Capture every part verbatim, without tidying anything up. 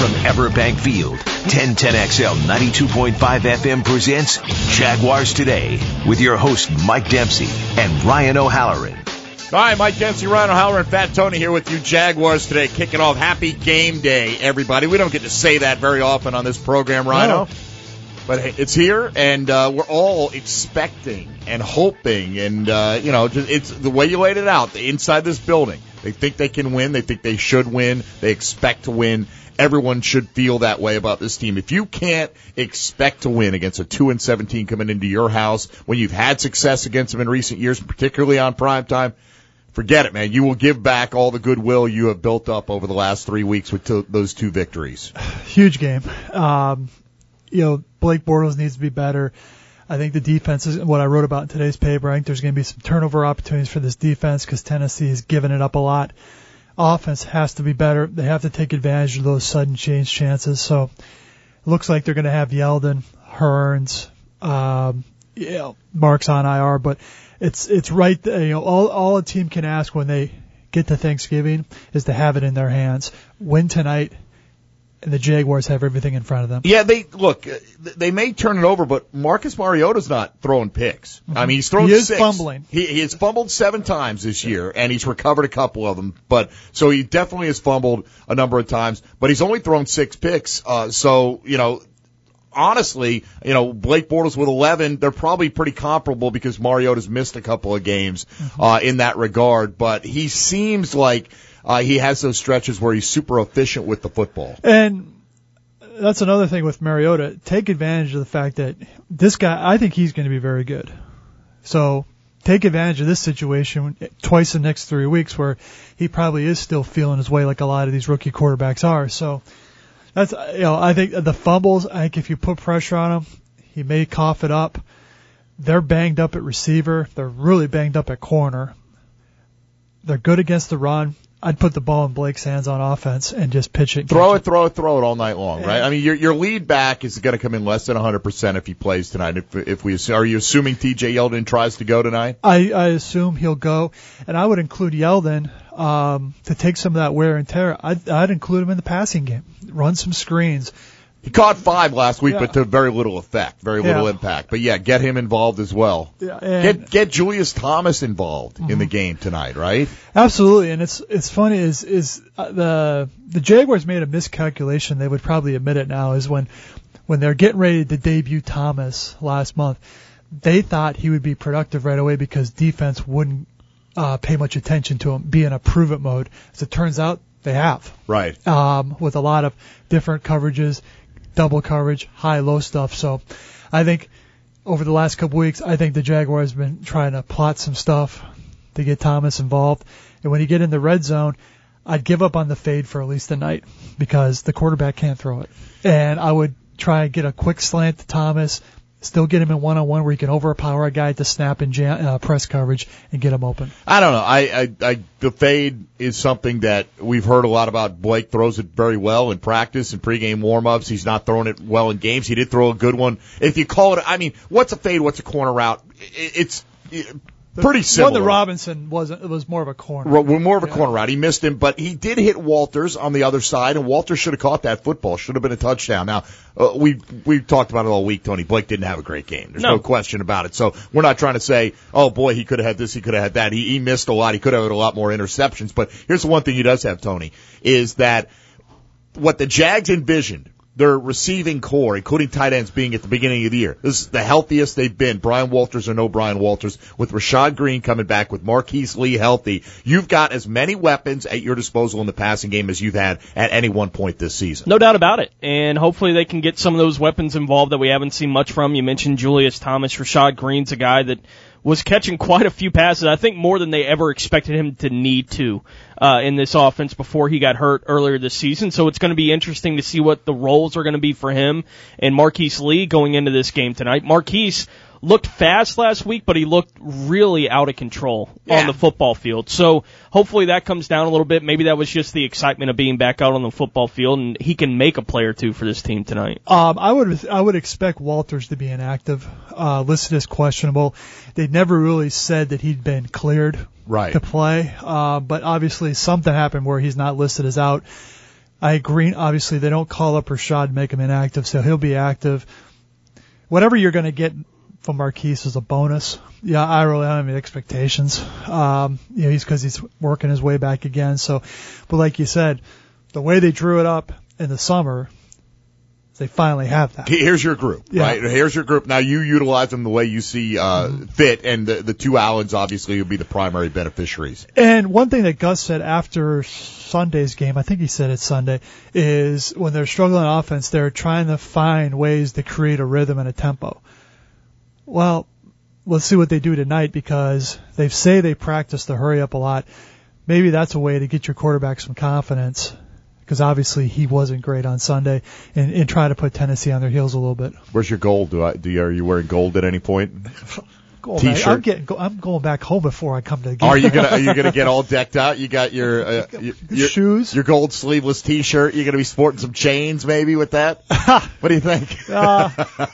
From Everbank Field, ten ten X L ninety-two point five F M presents Jaguars Today with your host Mike Dempsey and Ryan O'Halloran. All right, Mike Dempsey, Ryan O'Halloran, Fat Tony here with you. Jaguars Today, kicking off. Happy game day, everybody. We don't get to say that very often on this program, Rhino. No. But hey, it's here, and uh, we're all expecting and hoping, and, uh, you know, just, it's the way you laid it out, inside this building. They think they can win. They think they should win. They expect to win. Everyone should feel that way about this team. If you can't expect to win against a two and seventeen coming into your house when you've had success against them in recent years, particularly on primetime, forget it, man. You will give back all the goodwill you have built up over the last three weeks with to, those two victories. Huge game. Um, you know, Blake Bortles needs to be better. I think the defense is what I wrote about in today's paper. I think there's going to be some turnover opportunities for this defense because Tennessee has given it up a lot. Offense has to be better. They have to take advantage of those sudden change chances. So it looks like they're going to have Yeldon, Hearns, um, you know, Mark's on I R, but it's it's right there. You know, all all a team can ask when they get to Thanksgiving is to have it in their hands. Win tonight, and the Jaguars have everything in front of them. Yeah, they look. They may turn it over, but Marcus Mariota's not throwing picks. Mm-hmm. I mean, he's thrown he is six. fumbling. He, he has fumbled seven times this year, and he's recovered a couple of them. But so he definitely has fumbled a number of times, but he's only thrown six picks. Uh, so you know, honestly, you know, Blake Bortles with eleven, they're probably pretty comparable because Mariota's missed a couple of games uh, in that regard. But he seems like. Uh, he has those stretches where he's super efficient with the football. And that's another thing with Mariota. Take advantage of the fact that this guy, I think he's going to be very good. So take advantage of this situation twice in the next three weeks where he probably is still feeling his way like a lot of these rookie quarterbacks are. So that's, you know, I think the fumbles, I think if you put pressure on him, he may cough it up. They're banged up at receiver. They're really banged up at corner. They're good against the run. I'd put the ball in Blake's hands on offense and just pitch it. Throw it, throw it, throw it all night long, right? I mean, your your lead back is going to come in less than one hundred percent if he plays tonight. If if we are you assuming T J Yeldon tries to go tonight? I, I assume he'll go, and I would include Yeldon um, to take some of that wear and tear. I'd, I'd include him in the passing game, run some screens. He caught five last week, yeah. but to very little effect, very yeah. little impact. But yeah, get him involved as well. Yeah, and get get Julius Thomas involved mm-hmm. in the game tonight, right? Absolutely, and it's it's funny is is uh, the the Jaguars made a miscalculation. They would probably admit it now. Is when when they're getting ready to debut Thomas last month, they thought he would be productive right away because defense wouldn't uh, pay much attention to him, be in a prove it mode. As it turns out, they have right um, with a lot of different coverages. Double coverage, high-low stuff. So I think over the last couple weeks, I think the Jaguars have been trying to plot some stuff to get Thomas involved. And when you get in the red zone, I'd give up on the fade for at least a night because the quarterback can't throw it. And I would try and get a quick slant to Thomas, still get him in one-on-one where you can overpower a guy at the snap and jam, uh, press coverage and get him open. I don't know. I, I, I, the fade is something that we've heard a lot about. Blake throws it very well in practice and pregame warm-ups. He's not throwing it well in games. He did throw a good one. If you call it, I mean, what's a fade? What's a corner route? It's pretty similar. One that Robinson wasn't, it was more of a corner. More of a yeah. corner route. He missed him, but he did hit Walters on the other side, and Walters should have caught that football. Should have been a touchdown. Now, uh, we we talked about it all week, Tony. Blake didn't have a great game. There's no. no question about it. So we're not trying to say, oh, boy, he could have had this, he could have had that. He, he missed a lot. He could have had a lot more interceptions. But here's the one thing he does have, Tony, is that what the Jags envisioned, their receiving core, including tight ends, being at the beginning of the year. This is the healthiest they've been. Brian Walters or no Brian Walters. With Rashad Green coming back, with Marquise Lee healthy, you've got as many weapons at your disposal in the passing game as you've had at any one point this season. No doubt about it. And hopefully they can get some of those weapons involved that we haven't seen much from. You mentioned Julius Thomas. Rashad Green's a guy that was catching quite a few passes, I think more than they ever expected him to need to uh, in this offense before he got hurt earlier this season. So it's going to be interesting to see what the roles are going to be for him and Marquise Lee going into this game tonight. Marquise looked fast last week, but he looked really out of control yeah. on the football field. So hopefully that comes down a little bit. Maybe that was just the excitement of being back out on the football field, and he can make a play or two for this team tonight. Um, I would I would expect Walters to be inactive, uh, listed as questionable. They never really said that he'd been cleared right. to play, uh, but obviously something happened where he's not listed as out. I agree. Obviously, they don't call up Rashad and make him inactive, so he'll be active. Whatever you're going to get from Marquise is a bonus. Yeah, I really don't have any expectations. Um, you know, he's because he's working his way back again. So, but like you said, the way they drew it up in the summer, they finally have that. Here's your group, yeah. right? Here's your group. Now you utilize them the way you see uh, mm-hmm. fit, and the, the two Allens obviously will be the primary beneficiaries. And one thing that Gus said after Sunday's game, I think he said it Sunday, is when they're struggling on offense, they're trying to find ways to create a rhythm and a tempo. Well, let's see what they do tonight, because they say they practice to hurry up a lot. Maybe that's a way to get your quarterback some confidence, because obviously he wasn't great on Sunday, and, and try to put Tennessee on their heels a little bit. Where's your gold? Do I, do you, are you wearing gold at any point? Gold, T-shirt. I'm getting. I'm going back home before I come to the game. Are you gonna Are you gonna get all decked out? You got your, uh, your, your shoes, your gold sleeveless T-shirt. You're gonna be sporting some chains maybe with that. What do you think? uh,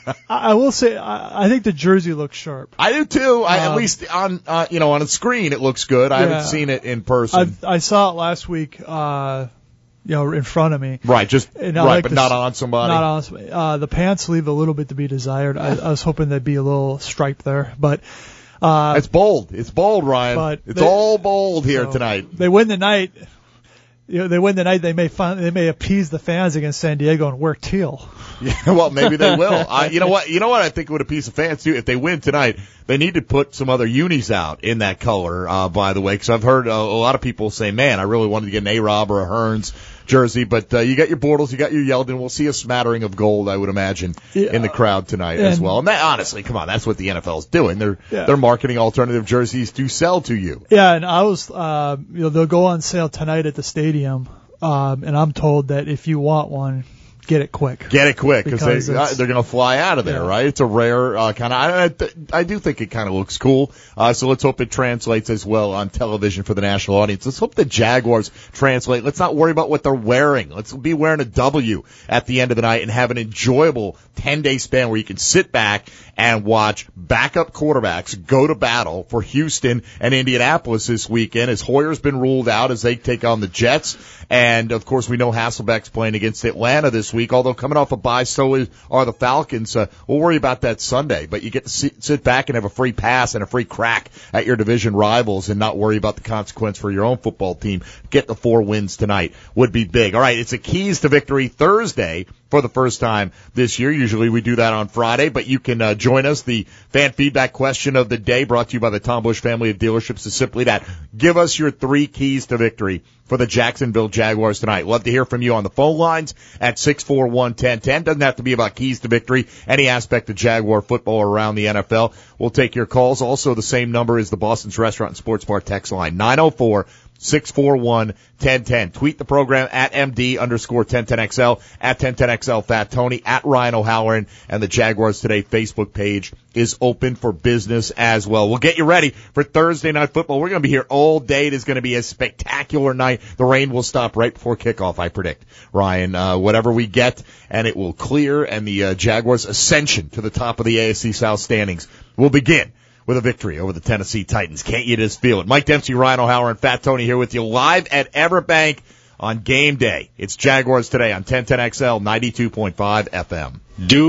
I will say I, I think the jersey looks sharp. I do too. I, um, at least on uh, you know on a screen it looks good. I yeah, haven't seen it in person. I, I saw it last week. Uh, You know, in front of me. Right, just right, like but the, not on somebody. Not on somebody. Uh, the pants leave a little bit to be desired. I, I was hoping there'd be a little stripe there, but uh, it's bold. It's bold, Ryan. But it's they, all bold here so tonight. They win the night. You know, they win the night. They may find, they may appease the fans against San Diego and wear teal. Yeah, well, maybe they will. I, you know what? You know what? I think would appease the fans too. If they win tonight, they need to put some other unis out in that color. Uh, by the way, because I've heard a, a lot of people say, "Man, I really wanted to get an A-Rob or a Hearns jersey," but uh, you got your Bortles, you got your Yeldon. We'll see a smattering of gold, I would imagine, yeah, in the crowd tonight and, as well. And that, honestly, come on, that's what the N F L is doing. They're yeah. they're marketing alternative jerseys to sell to you. Yeah, and I was, uh, you know, they'll go on sale tonight at the stadium, um, and I'm told that if you want one, get it quick. Get it quick because they, uh, it's- they're going to fly out of there, Yeah. right? It's a rare uh, kind of. I, I, I do think it kind of looks cool. Uh, so let's hope it translates as well on television for the national audience. Let's hope the Jaguars translate. Let's not worry about what they're wearing. Let's be wearing a W at the end of the night and have an enjoyable ten-day span where you can sit back and watch backup quarterbacks go to battle for Houston and Indianapolis this weekend, as Hoyer's been ruled out as they take on the Jets. And, of course, we know Hasselbeck's playing against Atlanta this week, although coming off a bye, so is, are the Falcons. Uh, we'll worry about that Sunday. But you get to sit, sit back and have a free pass and a free crack at your division rivals and not worry about the consequence for your own football team. Get the four wins tonight would be big. All right, it's a Keys to Victory Thursday for the first time this year. Usually we do that on Friday, but you can uh, join us. The fan feedback question of the day brought to you by the Tom Bush family of dealerships is simply that. Give us your three keys to victory for the Jacksonville Jaguars tonight. Love to hear from you on the phone lines at six four one, one zero one zero. Doesn't have to be about keys to victory. Any aspect of Jaguar football around the N F L. We'll take your calls. Also, the same number is the Boston's Restaurant and Sports Bar text line, nine oh four, six four one, one zero one zero. Tweet the program at M D underscore ten ten X L, at ten ten X L Fat Tony, at Ryan O'Halloran, and the Jaguars Today Facebook page is open for business as well. We'll get you ready for Thursday Night Football. We're going to be here all day. It is going to be a spectacular night. The rain will stop right before kickoff, I predict, Ryan. Uh, whatever we get, and it will clear, and the uh, Jaguars' ascension to the top of the A F C South standings will begin with a victory over the Tennessee Titans. Can't you just feel it? Mike Dempsey, Ryan O'Halloran, Fat Tony here with you live at Everbank on game day. It's Jaguars Today on ten ten X L, ninety-two point five F M.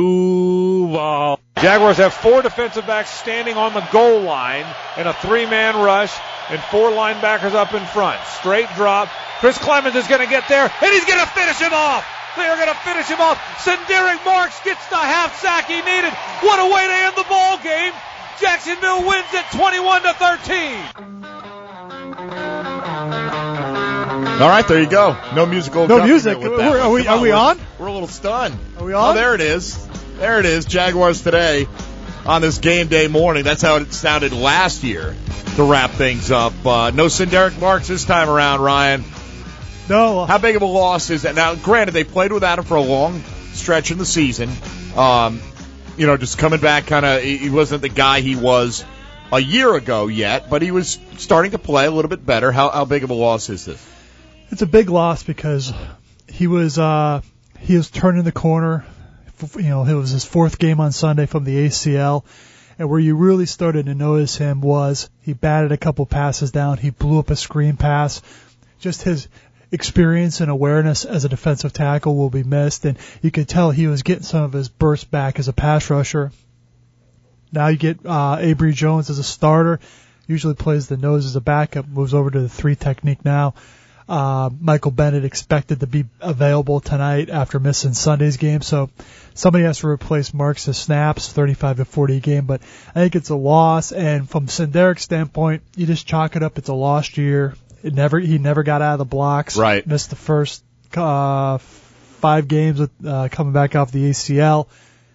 Duval. Jaguars have four defensive backs standing on the goal line in a three-man rush and four linebackers up in front. Straight drop. Chris Clemens is going to get there, and he's going to finish him off. They are going to finish him off. Senderic Marks gets the half sack he needed. What a way to end the ball game. Jacksonville wins it twenty-one to thirteen. All right, there you go. No musical. No music. With that. We're, are we, Come are we we're, on? We're a little stunned. Are we on? Oh, there it is. There it is. Jaguars Today on this game day morning. That's how it sounded last year to wrap things up. Uh, no Senderic Marks this time around, Ryan. No. How big of a loss is that? Now, granted, they played without him for a long stretch in the season. Um, you know, just coming back kind of, he wasn't the guy he was a year ago yet, but he was starting to play a little bit better. How, how big of a loss is this? It's a big loss because he was uh, he was turning the corner. You know, it was his fourth game on Sunday from the A C L, and where you really started to notice him was he batted a couple passes down. He blew up a screen pass. Just his experience and awareness as a defensive tackle will be missed, and you could tell he was getting some of his burst back as a pass rusher. Now you get uh, Avery Jones as a starter, usually plays the nose as a backup, moves over to the three technique now. Uh, Michael Bennett expected to be available tonight after missing Sunday's game, so somebody has to replace Marks' snaps, thirty-five to forty a game, but I think it's a loss, and from Senderek's standpoint, you just chalk it up, it's a lost year. It never, he never got out of the blocks. Right. Missed the first, uh, five games with, uh, coming back off the A C L.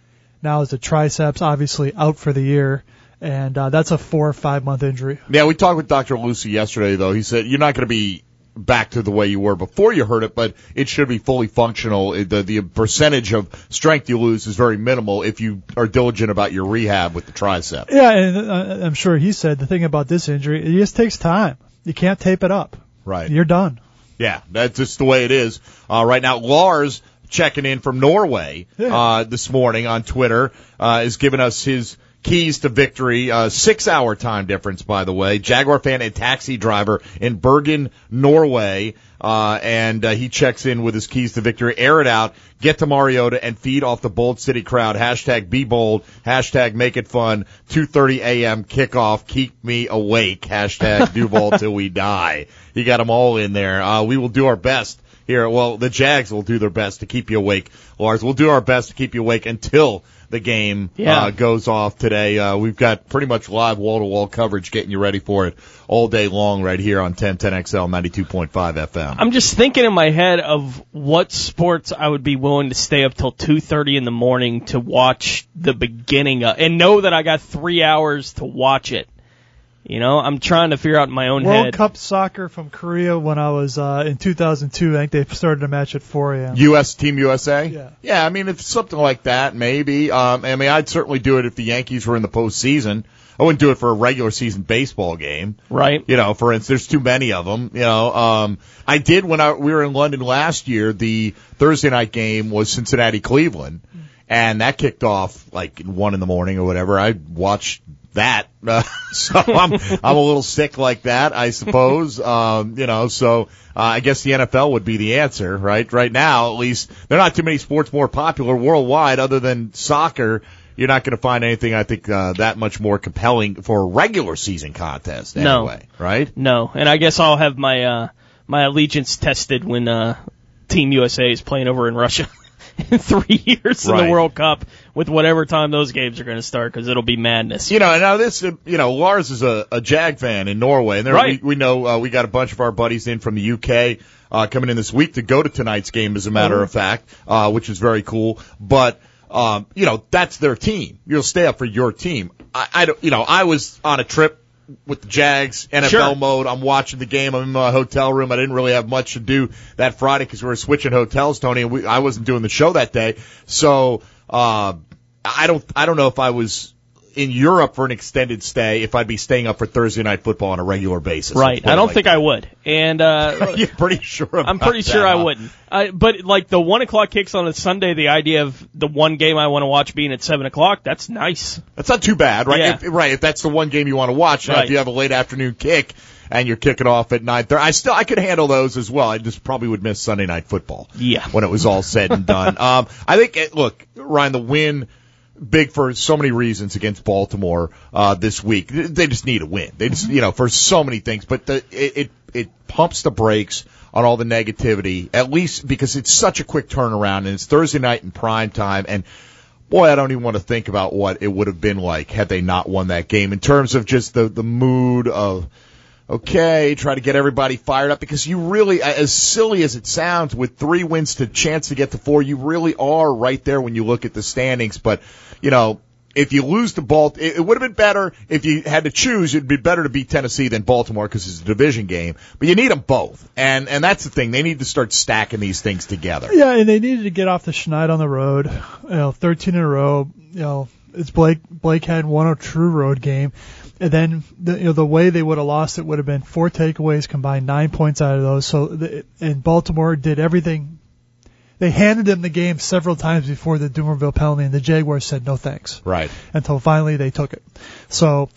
Now is the triceps, obviously out for the year. And, uh, that's a four or five month injury. Yeah, we talked with Doctor Lucy yesterday, though. He said you're not going to be back to the way you were before you hurt it, but it should be fully functional. The, the percentage of strength you lose is very minimal if you are diligent about your rehab with the tricep. Yeah, and uh, I'm sure he said the thing about this injury, it just takes time. You can't tape it up. Right. You're done. Yeah, that's just the way it is. Uh, right now, Lars checking in from Norway Yeah. uh, this morning on Twitter uh, is giving us his keys to victory. Uh, six-hour time difference, by the way. Jaguar fan and taxi driver in Bergen, Norway. Uh, and uh, he checks in with his keys to victory. Air it out. Get to Mariota and feed off the Bold City crowd. Hashtag be bold. Hashtag make it fun. two thirty a.m. kickoff. Keep me awake. Hashtag Duval till we die. You got them all in there. Uh, we will do our best here. Well, the Jags will do their best to keep you awake, Lars. We'll do our best to keep you awake until the game Yeah. uh, goes off today. Uh, we've got pretty much live wall-to-wall coverage getting you ready for it all day long right here on ten ten X L ninety-two point five F M. I'm just thinking in my head of what sports I would be willing to stay up till two thirty in the morning to watch the beginning of, and know that I got three hours to watch it. You know, I'm trying to figure out in my own World head. Cup soccer from Korea when I was uh, in two thousand two. I think they started a match at four a.m. U S Team U S A? Yeah. Yeah, I mean, if something like that, maybe. Um, I mean, I'd certainly do it if the Yankees were in the postseason. I wouldn't do it for a regular season baseball game. Right. You know, for instance, there's too many of them. You know, um, I did when I, we were in London last year, the Thursday night game was Cincinnati-Cleveland, and that kicked off like one in the morning or whatever. I watched that. Uh, so I'm, I'm a little sick like that, I suppose. Um, you know, so, uh, I guess the N F L would be the answer, right? Right now, at least, there are not too many sports more popular worldwide other than soccer. You're not going to find anything, I think, uh, that much more compelling for a regular season contest anyway, No. right? No, and I guess I'll have my, uh, my allegiance tested when, uh, Team U S A is playing over in Russia. In three years in Right. the World Cup with whatever time those games are going to start, because it'll be madness. You know, and now this, uh, you know, Lars is a, a Jag fan in Norway, and there, Right. we, we know uh, we got a bunch of our buddies in from the U K uh, coming in this week to go to tonight's game, as a matter of fact, uh, which is very cool. But um, you know, that's their team. You'll stay up for your team. I, I don't, you know, I was on a trip with the Jags, N F L Sure. mode. I'm watching the game. I'm in my hotel room. I didn't really have much to do that Friday because we were switching hotels, Tony, and we, I wasn't doing the show that day. So, uh, I don't, I don't know if I was in Europe for an extended stay, if I'd be staying up for Thursday night football on a regular basis. Right. I don't think I would. And, uh, You're pretty sure about I'm pretty that, sure I huh? wouldn't. Uh, but like the one o'clock kicks on a Sunday, the idea of the one game I want to watch being at seven o'clock, that's nice. That's not too bad, right? Yeah. If, right. If that's the one game you want to watch, now Right. if you have a late afternoon kick and you're kicking off at nine thirty, I still, I could handle those as well. I just probably would miss Sunday night football. Yeah. When it was all said and done. um, I think, it, look, Ryan, the win, big for so many reasons against Baltimore, uh, this week. They just need a win. They just, you know, for so many things, but the, it, it, it pumps the brakes on all the negativity, at least because it's such a quick turnaround and it's Thursday night in prime time. And boy, I don't even want to think about what it would have been like had they not won that game in terms of just the, the mood of, okay, try to get everybody fired up, because you really, as silly as it sounds, with three wins to chance to get to four, you really are right there when you look at the standings. But, you know, if you lose to Baltimore, it would have been better if you had to choose. It'd be better to beat Tennessee than Baltimore because it's a division game. But you need them both, and and that's the thing. They need to start stacking these things together. Yeah, and they needed to get off the schneid on the road. You know, thirteen in a row. You know, it's Blake. Blake had one a true road game, and then the, you know the way they would have lost it would have been four takeaways combined, nine points out of those. So the, and Baltimore did everything. They handed them the game several times before the Dumerville penalty, and the Jaguars said no thanks. Right. Until finally they took it. So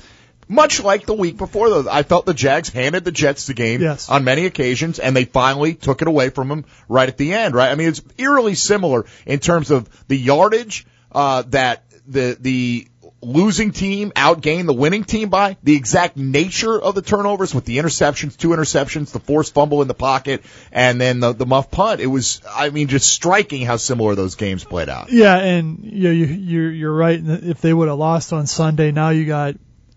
much like the week before, though. I felt the Jags handed the Jets the game yes. on many occasions, and they finally took it away from them right at the end, right? I mean, it's eerily similar in terms of the yardage uh, that the the losing team outgained the winning team by, the exact nature of the turnovers with the interceptions, two interceptions, the forced fumble in the pocket, and then the, the muff punt. It was, I mean, just striking how similar those games played out. Yeah, and you know, you, you're you're right. If they would have lost on Sunday, now you got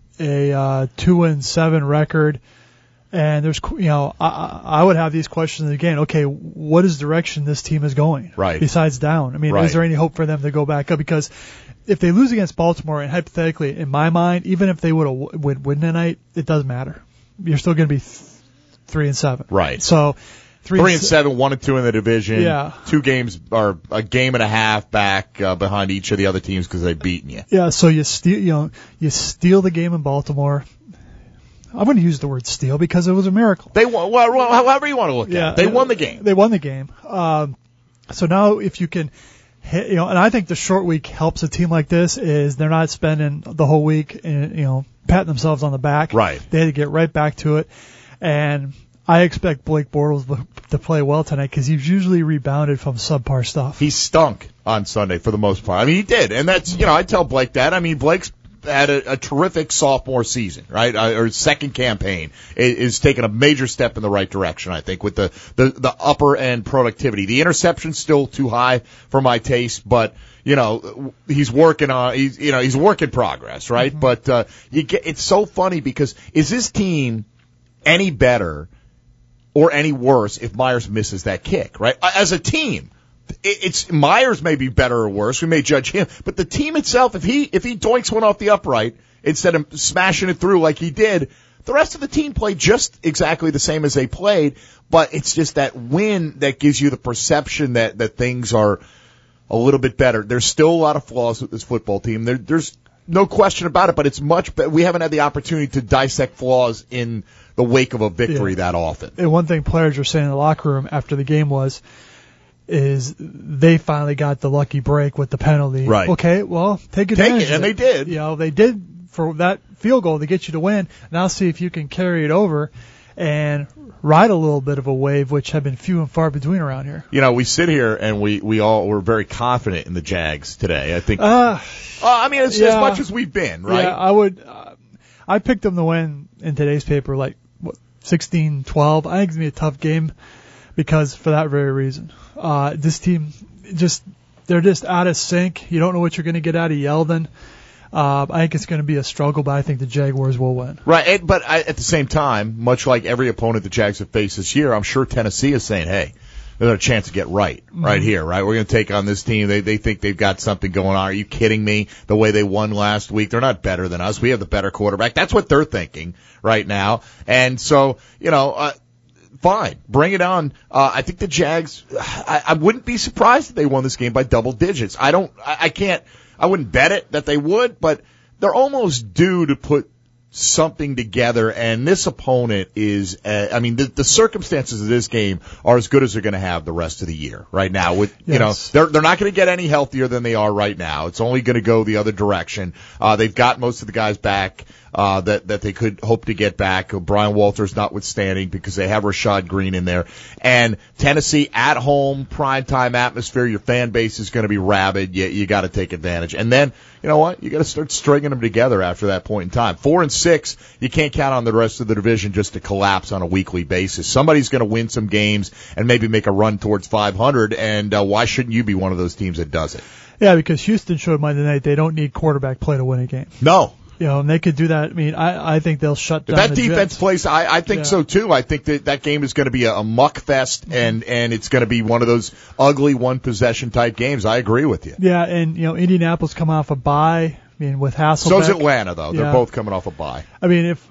a uh, two and seven record, and there's, you know, I, I would have these questions again. Okay, what is direction this team is going? Right. Besides down, I mean, right. is there any hope for them to go back up? Because if they lose against Baltimore, and hypothetically, in my mind, even if they would have win, win tonight, it doesn't matter. You're still going to be th- three and seven. Right. So three, three and, and seven, one and two in the division. Yeah. Two games or a game and a half back uh, behind each of the other teams because they've beaten you. Yeah. So you steal, you know, you steal the game in Baltimore. I'm going to use the word steal because it was a miracle. They won. Well, however you want to look yeah, at it, they won the game. They won the game. Um, so now if you can. You know, and I think the short week helps a team like this is they're not spending the whole week, in, you know, patting themselves on the back. Right. They had to get right back to it, and I expect Blake Bortles to play well tonight because he's usually rebounded from subpar stuff. He stunk on Sunday for the most part. I mean, he did, and that's, you know, I tell Blake that. I mean, Blake's had a, a terrific sophomore season, right? Uh, or second campaign is, is taking a major step in the right direction, I think, with the, the, the upper end productivity. The interception's still too high for my taste, but, you know, he's working on, he's, you know, he's work in progress, right? Mm-hmm. But, uh, you get, it's so funny because is this team any better or any worse if Myers misses that kick, right? As a team. It's Myers may be better or worse. We may judge him, but the team itself, if he if he doinks one off the upright instead of smashing it through like he did, the rest of the team played just exactly the same as they played. But it's just that win that gives you the perception that that things are a little bit better. There's still a lot of flaws with this football team. There, there's no question about it, but it's much better. We haven't had the opportunity to dissect flaws in the wake of a victory yeah. that often. And one thing players were saying in the locker room after the game was. Is they finally got the lucky break with the penalty. Right. Okay, well, take advantage Take it, and of it. they did. You know, they did for that field goal to get you to win. Now see if you can carry it over and ride a little bit of a wave, which have been few and far between around here. You know, we sit here and we, we all were very confident in the Jags today. I think. Uh, uh, I mean, as, yeah, as much as we've been, right? Yeah, I would. Uh, I picked them to win in today's paper, like what, sixteen twelve. I think it's gonna be a tough game because for that very reason. Uh, this team just, they're just out of sync. You don't know what you're going to get out of Yeldon. Uh, I think it's going to be a struggle, but I think the Jaguars will win. Right, and, but I, at the same time, much like every opponent the Jags have faced this year, I'm sure Tennessee is saying, hey, there's a chance to get right, right mm-hmm. here, right? We're going to take on this team. They, they think they've got something going on. Are you kidding me? The way they won last week, they're not better than us. We have the better quarterback. That's what they're thinking right now. And so, you know, uh, fine, bring it on. Uh, I think the Jags, I, I wouldn't be surprised if they won this game by double digits. I don't, I, I can't, I wouldn't bet it that they would, but they're almost due to put something together, and this opponent is, uh, I mean, the, the circumstances of this game are as good as they're going to have the rest of the year right now. With, yes. you know, they're, they're not going to get any healthier than they are right now. It's only going to go the other direction. Uh, they've got most of the guys back. Uh, that, that they could hope to get back, Brian Walters notwithstanding, because they have Rashad Green in there. And Tennessee at home, primetime atmosphere, your fan base is going to be rabid. You, you got to take advantage. And then, you know what? You got to start stringing them together after that point in time. Four and six, you can't count on the rest of the division just to collapse on a weekly basis. Somebody's going to win some games and maybe make a run towards five hundred, and uh, why shouldn't you be one of those teams that does it? Yeah, because Houston showed Monday night they don't need quarterback play to win a game. No. You know, and they could do that. I mean, I, I think they'll shut down that the defense Jets. plays. I, I think yeah. so too. I think that that game is going to be a, a muck fest, and and it's going to be one of those ugly one possession type games. I agree with you. Yeah, and you know, Indianapolis come off a bye. I mean, with Hasselbeck. So's Atlanta though. They're yeah. both coming off a bye. I mean, if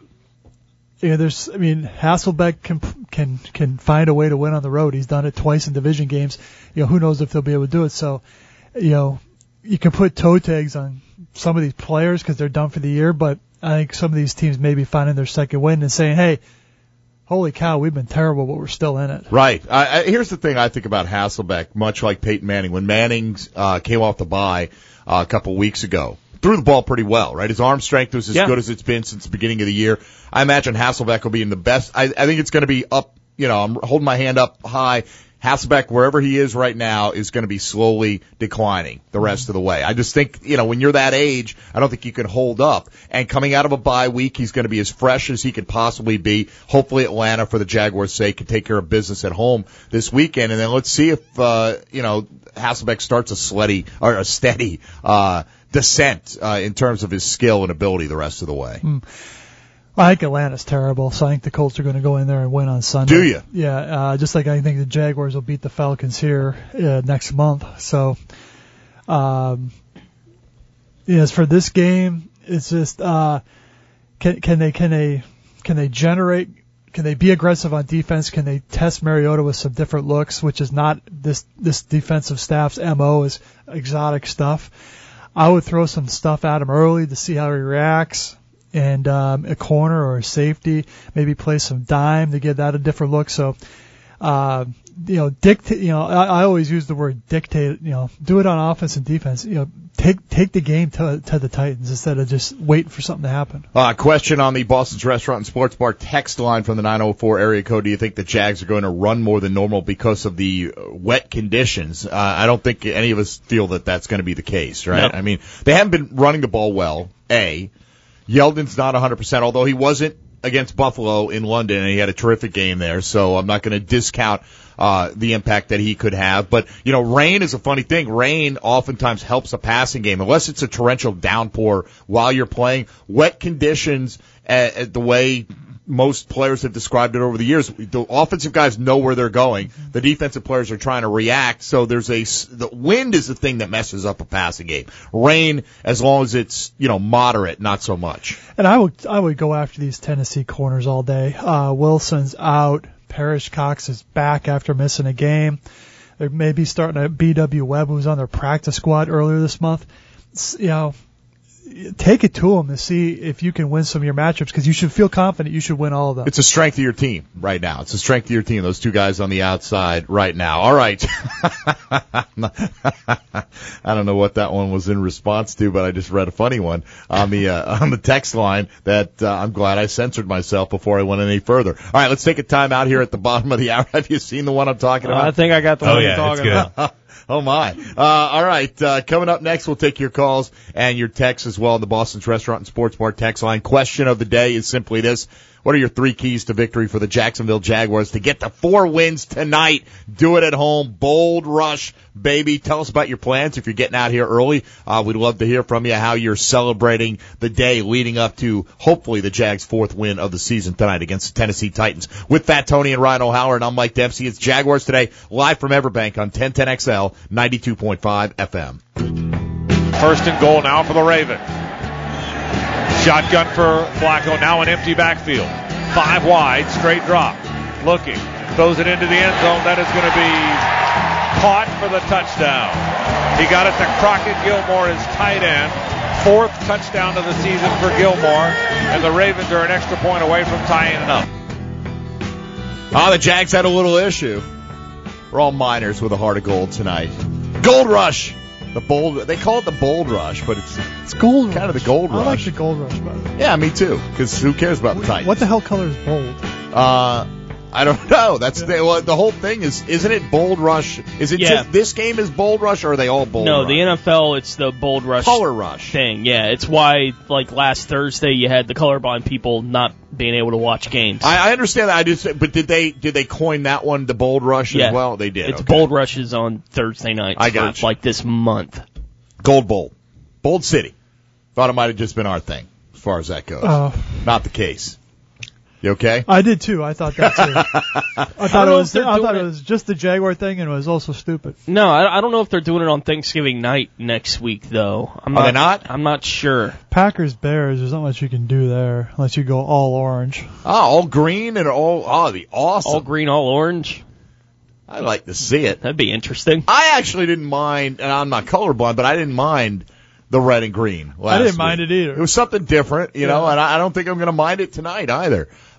you know, there's, I mean, Hasselbeck can can can find a way to win on the road. He's done it twice in division games. You know, who knows if they'll be able to do it. So, you know, you can put toe tags on some of these players because they're done for the year, but I think some of these teams may be finding their second win and saying, hey, holy cow, we've been terrible, but we're still in it. Right. I, I, here's the thing I think about Hasselbeck, much like Peyton Manning. When Manning uh, came off the bye uh, a couple weeks ago, threw the ball pretty well, right? His arm strength was as yeah. good as it's been since the beginning of the year. I imagine Hasselbeck will be in the best. I, I think it's going to be up, you know, I'm holding my hand up high. Hasselbeck, wherever he is right now, is going to be slowly declining the rest of the way. I just think, you know, when you're that age, I don't think you can hold up. And coming out of a bye week, he's going to be as fresh as he could possibly be. Hopefully Atlanta, for the Jaguars' sake, can take care of business at home this weekend. And then let's see if, uh, you know, Hasselbeck starts a steady, or a steady, uh, descent, uh, in terms of his skill and ability the rest of the way. Mm. I think Atlanta's terrible, so I think the Colts are going to go in there and win on Sunday. Do you? Yeah, uh, just like I think the Jaguars will beat the Falcons here uh, next month. So, um, yes, for this game, it's just uh, can can they can they can they generate? Can they be aggressive on defense? Can they test Mariota with some different looks, which is not this this defensive staff's M O is exotic stuff. I would throw some stuff at him early to see how he reacts. And um, a corner or a safety, maybe play some dime to give that a different look. So, uh, you know, dictate. You know, I, I always use the word dictate. You know, do it on offense and defense. You know, take take the game to to the Titans instead of just waiting for something to happen. Uh, question on the Boston's Restaurant and Sports Bar text line from the nine oh four area code. Do you think the Jags are going to run more than normal because of the wet conditions? Uh, I don't think any of us feel that that's going to be the case, right? No. I mean, they haven't been running the ball well, A. Yeldon's not one hundred percent, although he wasn't against Buffalo in London, and he had a terrific game there, so I'm not going to discount uh the impact that he could have. But, you know, rain is a funny thing. Rain oftentimes helps a passing game, unless it's a torrential downpour while you're playing. Wet conditions, uh, the way most players have described it over the years, the offensive guys know where they're going. The defensive players are trying to react, so there's a the wind is the thing that messes up a passing game. Rain, as long as it's, you know, moderate, not so much. And I would I would go after these Tennessee corners all day. Uh, Wilson's out. Parrish Cox is back after missing a game. They're maybe starting a B W Webb, who was on their practice squad earlier this month. It's, you know, take it to them to see if you can win some of your matchups, because you should feel confident you should win all of them. It's a strength of your team right now. It's a strength of your team, those two guys on the outside right now. All right. I don't know what that one was in response to, but I just read a funny one on the uh, on the text line that uh, I'm glad I censored myself before I went any further. All right, let's take a time out here at the bottom of the hour. Have you seen the one I'm talking about? Uh, I think I got the oh, one yeah, you're talking about. Oh, my. Uh, all right. Uh, coming up next, we'll take your calls and your texts as well on the Boston's Restaurant and Sports Bar text line. Question of the day is simply this. What are your three keys to victory for the Jacksonville Jaguars to get the four wins tonight? Do it at home. Bold rush, baby. Tell us about your plans if you're getting out here early. Uh, we'd love to hear from you how you're celebrating the day leading up to hopefully the Jags' fourth win of the season tonight against the Tennessee Titans. With Fat Tony and Ryan O'Halloran, I'm Mike Dempsey. It's Jaguars Today, live from Everbank on ten ten X L, ninety-two point five F M. First and goal now for the Ravens. Shotgun for Flacco, now an empty backfield. Five wide, straight drop. Looking, throws it into the end zone. That is going to be caught for the touchdown. He got it to Crockett Gilmore, his tight end. Fourth touchdown of the season for Gilmore, and the Ravens are an extra point away from tying it up. Ah, the Jags had a little issue. We're all miners with a heart of gold tonight. Gold Rush! The bold, they call it the Bold Rush, but it's It's gold kind rush. of the Gold I like Rush. the gold rush better. Yeah, me too, because who cares about the Titans? What the hell color is bold? Uh, I don't know. That's the, well, the whole thing is, isn't it Bold Rush? Is it Yeah. just this game is Bold Rush, or are they all Bold No, Rush? the N F L, it's the Bold Rush Color Rush. thing. Yeah, it's why, like, last Thursday you had the colorblind people not being able to watch games. I, I understand that. I just, but did they did they coin that one the Bold Rush yeah. as well? They did. It's okay. Bold Rushes on Thursday nights I for, gotcha. like, this month. Gold Bowl, Bold City. Thought it might have just been our thing, as far as that goes. Uh, Not the case. You okay? I did too. I thought that too. I I thought don't it know was. if they're I thought doing it it- was just the Jaguar thing, and it was also stupid. No, I, I don't know if they're doing it on Thanksgiving night next week, though. I'm Are not, they not? I'm not sure. Packers Bears. There's not much you can do there unless you go all orange. Oh, all green and all. Oh, the awesome. All green, all orange. I'd like to see it. That'd be interesting. I actually didn't mind, and I'm not colorblind, but I didn't mind the red and green last I didn't mind week. it either. It was something different, you know, Yeah. and I, I don't think I'm going to mind it tonight either.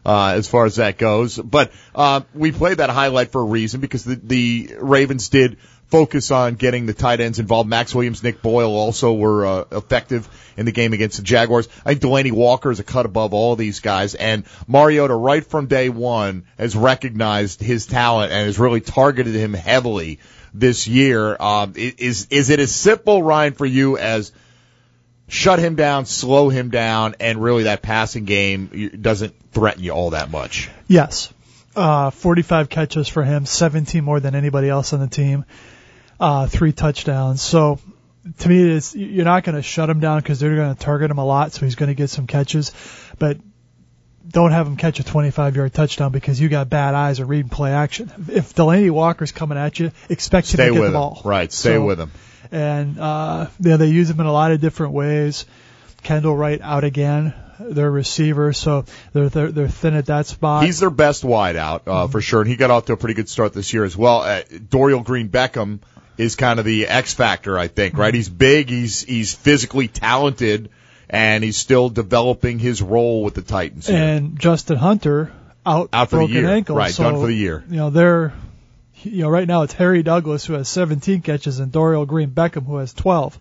uh, as far as that goes. But uh, we played that highlight for a reason because the, the Ravens did focus on getting the tight ends involved. Max Williams, Nick Boyle also were uh, effective in the game against the Jaguars. I think Delaney Walker is a cut above all these guys, and Mariota right from day one has recognized his talent and has really targeted him heavily this year. Um, is is it as simple, Ryan, for you as shut him down, slow him down, and really that passing game doesn't threaten you all that much? Yes. Uh, forty-five catches for him, seventeen more than anybody else on the team. Uh, three touchdowns. So to me, it's, you're not going to shut him down because they're going to target him a lot, so he's going to get some catches. But don't have him catch a twenty-five-yard touchdown because you got bad eyes or reading play action. If Delaney Walker's coming at you, expect him Stay to get with the him. ball. Right, stay so, with him. And uh, you know, they use him in a lot of different ways. Kendall Wright out again. Their receiver, so they're, they're they're thin at that spot. He's their best wideout, uh, mm-hmm. for sure, and he got off to a pretty good start this year as well. Uh, Dorial Green-Beckham is kind of the X factor, I think, right? Mm-hmm. He's big, he's he's physically talented, and he's still developing his role with the Titans here. And Justin Hunter out, out for broken the year, ankle, right? so, Done for the year. You know, they're you know right now it's Harry Douglas who has seventeen catches and Dorial Green-Beckham who has twelve.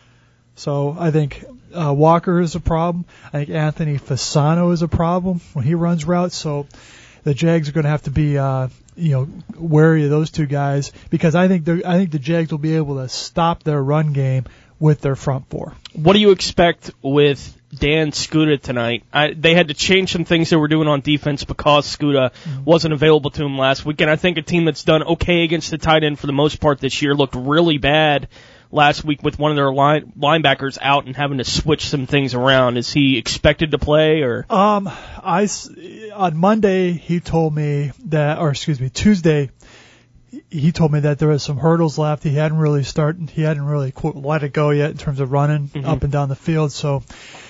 So I think uh, Walker is a problem. I think Anthony Fasano is a problem when he runs routes. So the Jags are going to have to be, uh, you know, wary of those two guys because I think I think the Jags will be able to stop their run game with their front four. What do you expect with Dan Skuta tonight? I, they had to change some things they were doing on defense because Skuta mm-hmm. wasn't available to him last week. And I think a team that's done okay against the tight end for the most part this year looked really bad last week with one of their line, linebackers out and having to switch some things around. Is he expected to play or? Um, I, on Monday he told me that, or excuse me, Tuesday he told me that there was some hurdles left. He hadn't really started, he hadn't really quote, let it go yet in terms of running mm-hmm. up and down the field. So,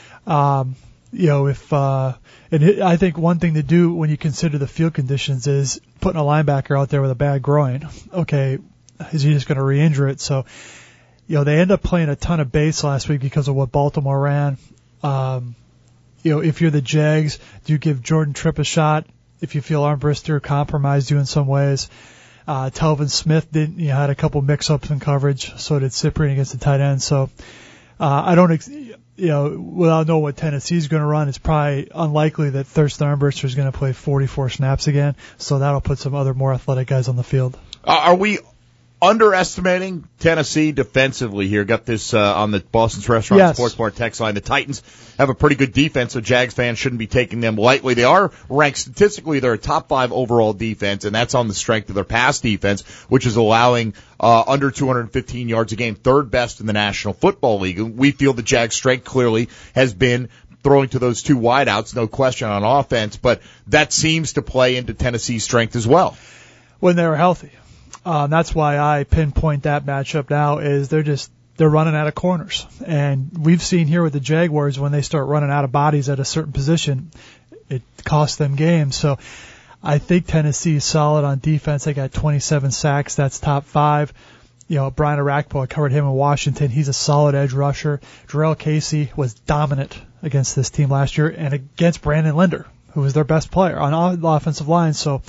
um, you know, if, uh, and it, I think one thing to do when you consider the field conditions is putting a linebacker out there with a bad groin. Okay, is he just going to re-injure it? So, you know, they end up playing a ton of base last week because of what Baltimore ran. Um, you know, if you're the Jags, do you give Jordan Tripp a shot? If you feel Armbrister compromised you in some ways. Uh, Telvin Smith didn't, you know, had a couple mix-ups in coverage. So did Cyprian against the tight end. So, uh, I don't, ex- you know, without knowing what Tennessee's going to run, it's probably unlikely that Thurston Armbrister is going to play forty-four snaps again. So that'll put some other more athletic guys on the field. Uh, are we underestimating Tennessee defensively here? Got this uh, on the Boston's Restaurant yes. Sports Bar text line. The Titans have a pretty good defense, so Jags fans shouldn't be taking them lightly. They are ranked statistically. They're a top five overall defense, and that's on the strength of their pass defense, which is allowing uh, under two hundred fifteen yards a game, third best in the National Football League. We feel the Jags' strength clearly has been throwing to those two wideouts, no question on offense, but that seems to play into Tennessee's strength as well. When they were healthy. Um, that's why I pinpoint that matchup now is they're just, they're running out of corners. And we've seen here with the Jaguars when they start running out of bodies at a certain position, it costs them games. So I think Tennessee is solid on defense. They got twenty-seven sacks. That's top five. You know, Brian Arakpo, I covered him in Washington. He's a solid edge rusher. Jarrell Casey was dominant against this team last year and against Brandon Linder, who was their best player on the offensive line. So,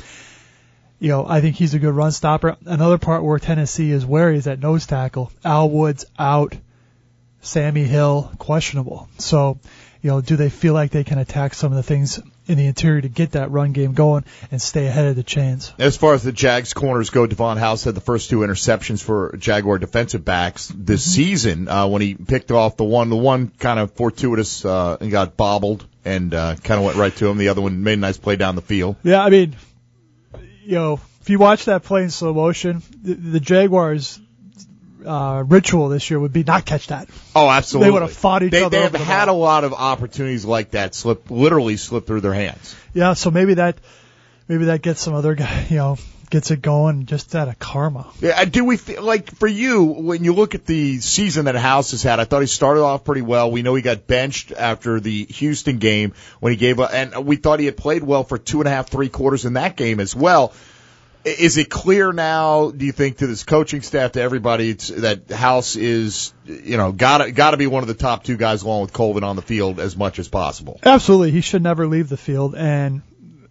you know, I think he's a good run stopper. Another part where Tennessee is wary is at nose tackle. Al Woods out. Sammy Hill questionable. So, you know, do they feel like they can attack some of the things in the interior to get that run game going and stay ahead of the chains? As far as the Jags corners go, Devon House had the first two interceptions for Jaguar defensive backs this mm-hmm. season uh, when he picked off the one. The one kind of fortuitous uh, and got bobbled and uh, kind of went right to him. The other one made a nice play down the field. Yeah, I mean, you know, if you watch that play in slow motion, the, the Jaguars' uh, ritual this year would be not catch that. Oh, absolutely. They would have fought each they, other. They have over the had ball. a lot of opportunities like that slip, literally slip through their hands. Yeah, so maybe that, maybe that gets some other guy, you know, gets it going just out of karma. Yeah, do we feel like for you when you look at the season that House has had? I thought he started off pretty well. We know he got benched after the Houston game when he gave up, and we thought he had played well for two and a half, three quarters in that game as well. Is it clear now, do you think, to this coaching staff, to everybody, it's, that House is, you know, gotta, gotta be one of the top two guys along with Colvin on the field as much as possible? Absolutely. He should never leave the field. And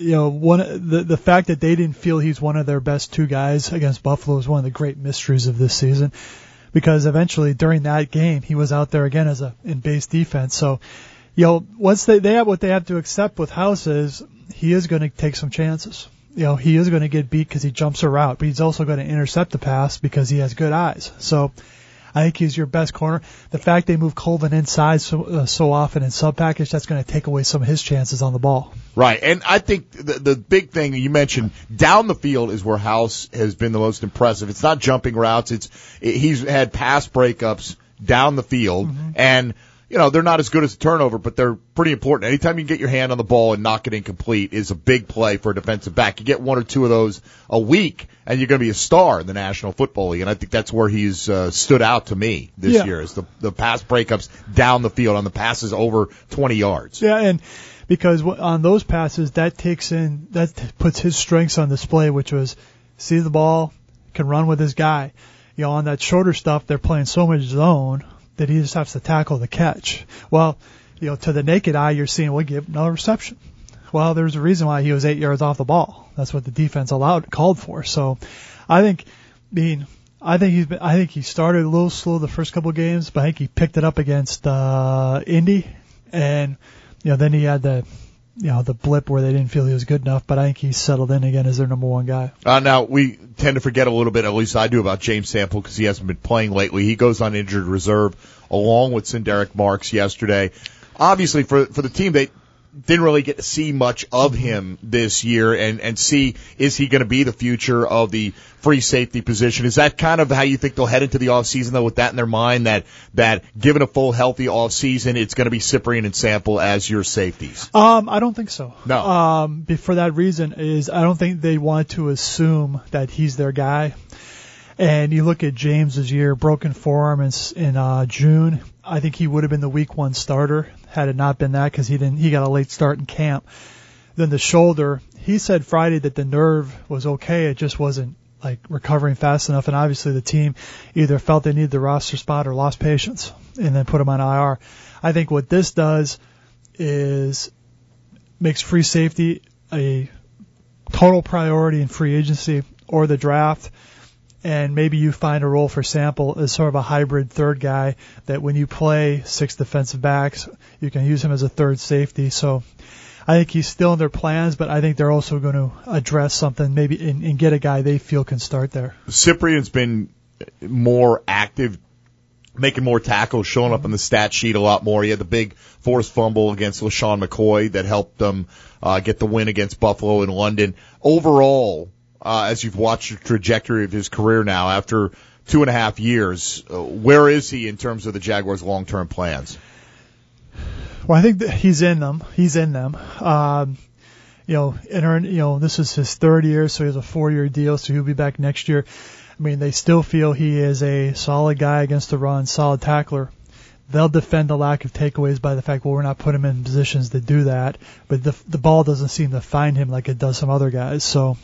you know, one the the fact that they didn't feel he's one of their best two guys against Buffalo is one of the great mysteries of this season, because eventually during that game he was out there again as a in base defense. So, you know, once they they have what they have to accept with House is he is going to take some chances. You know, he is going to get beat because he jumps a route, but he's also going to intercept the pass because he has good eyes. So I think he's your best corner. The fact they move Colvin inside so uh, so often in sub package, that's going to take away some of his chances on the ball. Right, and I think the, the big thing you mentioned, down the field is where House has been the most impressive. It's not jumping routes. It's it, he's had pass breakups down the field, mm-hmm. and you know, they're not as good as a turnover, but they're pretty important. Anytime you can get your hand on the ball and knock it incomplete is a big play for a defensive back. You get one or two of those a week, and you're going to be a star in the National Football League. And I think that's where he's uh, stood out to me this yeah. year, is the, the pass breakups down the field on the passes over twenty yards. Yeah, and because on those passes, that takes in, that puts his strengths on display, which was see the ball, can run with his guy. You know, on that shorter stuff, they're playing so much zone that he just has to tackle the catch. Well, you know, to the naked eye, you're seeing, well, give another reception. Well, there's a reason why he was eight yards off the ball. That's what the defense allowed, called for. So, I think, I mean, I think he's been, I think he started a little slow the first couple of games, but I think he picked it up against uh, Indy, and you know, then he had the, you know, the blip where they didn't feel he was good enough. But I think he's settled in again as their number one guy. Uh, now we tend to forget a little bit, at least I do, about James Sample because he hasn't been playing lately. He goes on injured reserve along with Sinderick Marks yesterday. Obviously, for for the team, they didn't really get to see much of him this year and, and see, is he going to be the future of the free safety position? Is that kind of how you think they'll head into the offseason, though, with that in their mind, that, that given a full, healthy offseason, it's going to be Cyprien and Sample as your safeties? Um, I don't think so. No. Um, for that reason is I don't think they want to assume that he's their guy. And you look at James's year, broken forearm in, in uh, June. I think he would have been the week one starter had it not been that, because he didn't. He got a late start in camp. Then the shoulder. He said Friday that the nerve was okay. It just wasn't like recovering fast enough. And obviously the team either felt they needed the roster spot or lost patience and then put him on I R. I think what this does is makes free safety a total priority in free agency or the draft. And maybe you find a role for Sample as sort of a hybrid third guy that when you play six defensive backs, you can use him as a third safety. So I think he's still in their plans, but I think they're also going to address something maybe and, and get a guy they feel can start there. Cyprien's been more active, making more tackles, showing up on the stat sheet a lot more. He had the big forced fumble against LaShawn McCoy that helped them uh, get the win against Buffalo in London. Overall, Uh, as you've watched the trajectory of his career now after two and a half years, uh, where is he in terms of the Jaguars' long-term plans? Well, I think that he's in them. He's in them. Um, you know, and you know, this is his third year, so he has a four-year deal, so he'll be back next year. I mean, they still feel he is a solid guy against the run, solid tackler. They'll defend the lack of takeaways by the fact, well, we're not putting him in positions to do that, but the the ball doesn't seem to find him like it does some other guys, so.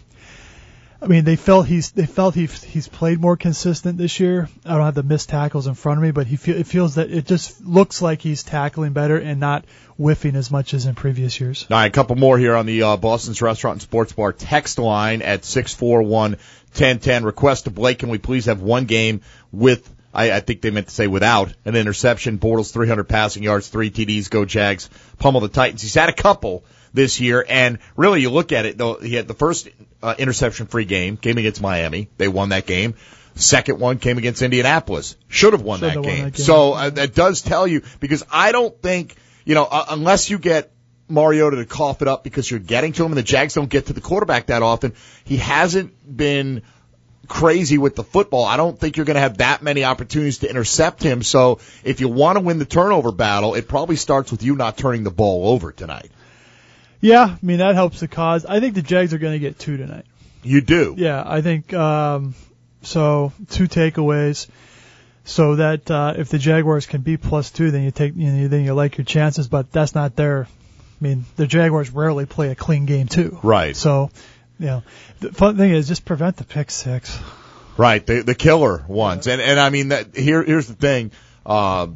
I mean, they felt he's they felt he he's played more consistent this year. I don't have the missed tackles in front of me, but he feel, it feels that it just looks like he's tackling better and not whiffing as much as in previous years. All right, a couple more here on the uh, Boston's Restaurant and Sports Bar text line at six four one, one zero one zero. Request to Blake, can we please have one game with, I, I think they meant to say without, an interception. Bortles three hundred passing yards, three T Ds, go Jags, pummel the Titans. He's had a couple this year, and really you look at it, though, he had the first uh, interception-free game, game against Miami. They won that game. Second one came against Indianapolis. Should have won, that, won game. that game. So uh, that does tell you, because I don't think, you know, uh, unless you get Mariota to cough it up because you're getting to him, and the Jags don't get to the quarterback that often, he hasn't been crazy with the football. I don't think you're going to have that many opportunities to intercept him. So if you want to win the turnover battle, it probably starts with you not turning the ball over tonight. Yeah, I mean, that helps the cause. I think the Jags are going to get two tonight. You do? Yeah, I think um, so. Two takeaways, so that uh, if the Jaguars can be plus two, then you take, you know, then you like your chances. But that's not their. I mean, the Jaguars rarely play a clean game too. Right. So, you know, the fun thing is just prevent the pick six. Right, the the killer ones, and and I mean that. Here here's the thing. Uh,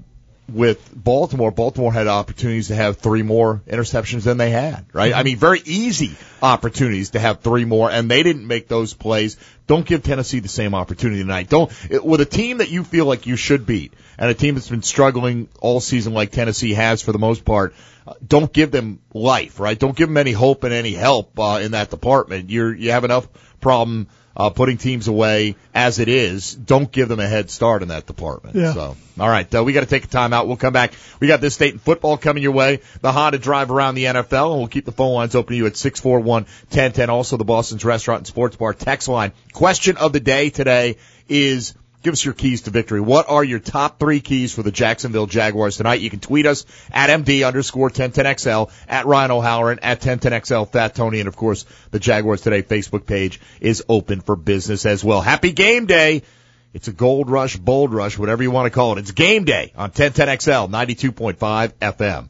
with Baltimore, Baltimore had opportunities to have three more interceptions than they had, right? I mean, very easy opportunities to have three more, and they didn't make those plays. Don't give Tennessee the same opportunity tonight. Don't, with a team that you feel like you should beat, and a team that's been struggling all season like Tennessee has for the most part, uh, don't give them life, right? Don't give them any hope and any help uh, in that department. You're, you have enough problem Uh, putting teams away as it is. Don't give them a head start in that department. Yeah. So, all right, uh, we got to take a time out. We'll come back. We got this state in football coming your way. The Honda Drive around the N F L, and we'll keep the phone lines open to you at six four one, one oh one oh. Also, the Boston's Restaurant and Sports Bar text line. Question of the day today is, give us your keys to victory. What are your top three keys for the Jacksonville Jaguars tonight? You can tweet us at M D underscore ten ten X L, at Ryan O'Halloran, at ten ten X L, Fat Tony, and of course, the Jaguars Today Facebook page is open for business as well. Happy game day. It's a gold rush, bold rush, whatever you want to call it. It's game day on ten ten X L, ninety-two point five F M.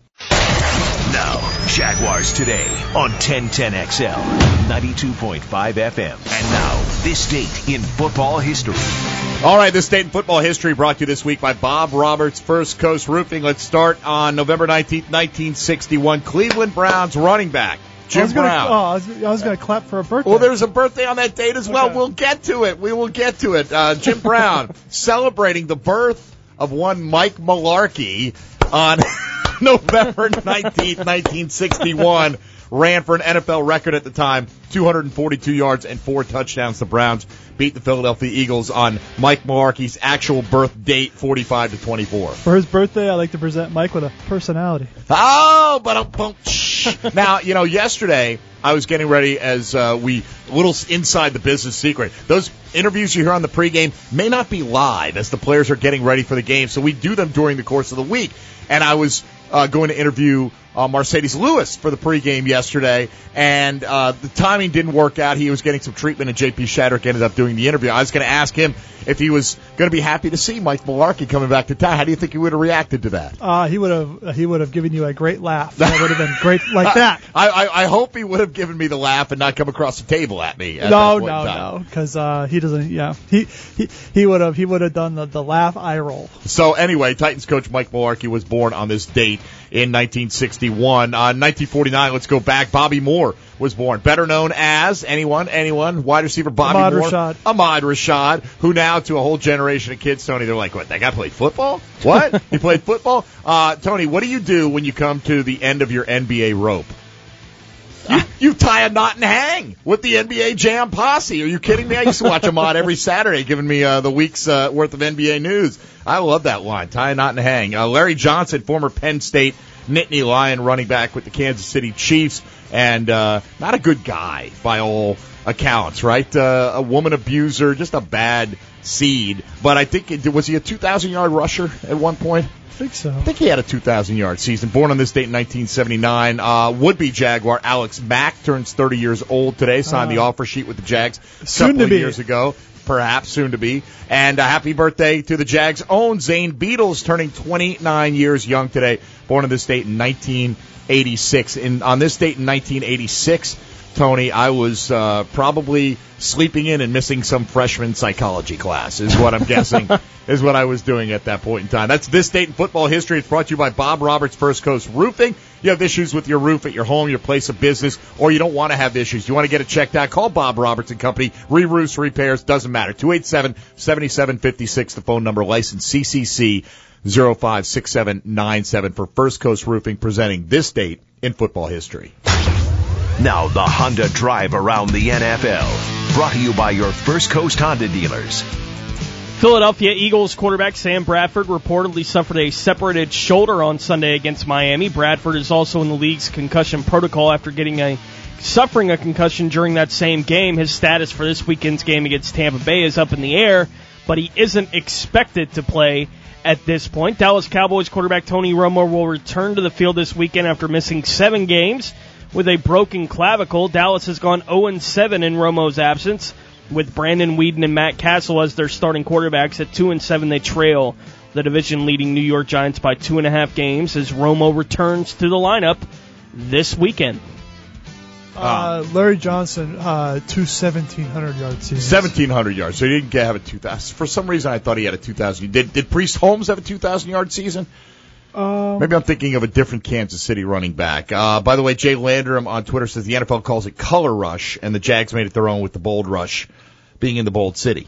Now, Jaguars Today on ten ten X L, ninety-two point five F M. And now, this date in football history. All right, this date in football history brought to you this week by Bob Roberts, First Coast Roofing. Let's start on November nineteenth, nineteen sixty-one. Cleveland Browns running back Jim I was gonna, Brown. Oh, I was, I was going to clap for a birthday. Well, there's a birthday on that date as well. Okay. We'll get to it. We will get to it. Uh, Jim Brown celebrating the birth of one Mike Mularkey on November nineteenth, nineteen sixty-one. Ran for an N F L record at the time, two hundred forty-two yards and four touchdowns. The Browns beat the Philadelphia Eagles on Mike Mularkey's actual birth date, forty-five to twenty-four. For his birthday, I like to present Mike with a personality. Oh, but a now, you know, yesterday I was getting ready as uh, we, little inside the business secret. Those interviews you hear on the pregame may not be live as the players are getting ready for the game, so we do them during the course of the week. And I was uh, going to interview Uh, Mercedes Lewis for the pregame yesterday, and uh, the timing didn't work out. He was getting some treatment, and J P Shadrick ended up doing the interview. I was going to ask him if he was going to be happy to see Mike Mularkey coming back to town. How do you think he would have reacted to that? Uh, he would have he would have given you a great laugh. That would have been great like that. I, I, I hope he would have given me the laugh and not come across the table at me. At no, that point no, in time. no, because uh, he doesn't. Yeah, he he he would have he would have done the, the laugh eye roll. So anyway, Titans coach Mike Mularkey was born on this date in nineteen sixty-one. Uh, nineteen forty-nine, let's go back. Bobby Moore was born, better known as anyone, anyone, wide receiver Bobby Ahmad Moore. Rashad. Ahmad Rashad, who now to a whole generation of kids, Tony, they're like, what, that guy played football? What? He played football? Uh, Tony, what do you do when you come to the end of your N B A rope? You, you tie a knot and hang with the N B A Jam Posse. Are you kidding me? I used to watch Ahmad every Saturday giving me uh, the week's uh, worth of N B A news. I love that line, tie a knot and hang. Uh, Larry Johnson, former Penn State Nittany Lion running back with the Kansas City Chiefs, and uh, not a good guy by all accounts, right? Uh, a woman abuser, just a bad seed. But I think, it, was he a two thousand yard rusher at one point? I think so. I think he had a two thousand yard season. Born on this date in nineteen seventy-nine. Uh, would-be Jaguar Alex Mack turns thirty years old today. Signed uh, the offer sheet with the Jags a soon couple to of be. years ago. Perhaps soon to be. And a happy birthday to the Jags' own Zane Beadles, turning twenty-nine years young today. Born on this date in nineteen eighty-six. And on this date in nineteen eighty-six, Tony, I was uh, probably sleeping in and missing some freshman psychology class, is what I'm guessing, is what I was doing at that point in time. That's this date in football history. It's brought to you by Bob Roberts, First Coast Roofing. You have issues with your roof at your home, your place of business, or you don't want to have issues. You want to get it checked out, call Bob Roberts and Company. Re-roofs, repairs, doesn't matter. two eight seven, seven seven five six, the phone number, license C C C zero five six seven nine seven for First Coast Roofing, presenting this date in football history. Now the Honda Drive around the N F L, brought to you by your First Coast Honda dealers. Philadelphia Eagles quarterback Sam Bradford reportedly suffered a separated shoulder on Sunday against Miami. Bradford is also in the league's concussion protocol after getting a suffering a concussion during that same game. His status for this weekend's game against Tampa Bay is up in the air, but he isn't expected to play at this point. Dallas Cowboys quarterback Tony Romo will return to the field this weekend after missing seven games with a broken clavicle. Dallas has gone oh and seven in Romo's absence, with Brandon Weeden and Matt Castle as their starting quarterbacks. At two and seven, they trail the division-leading New York Giants by two and a half games as Romo returns to the lineup this weekend. Uh, Larry Johnson, uh, two seventeen hundred yard seasons. seventeen hundred yards. So he didn't have a two thousand. For some reason, I thought he had a two thousand. Did did Priest Holmes have a two thousand yard season? Um, Maybe I'm thinking of a different Kansas City running back. Uh, by the way, Jay Landrum on Twitter says the N F L calls it color rush, and the Jags made it their own with the bold rush being in the bold city.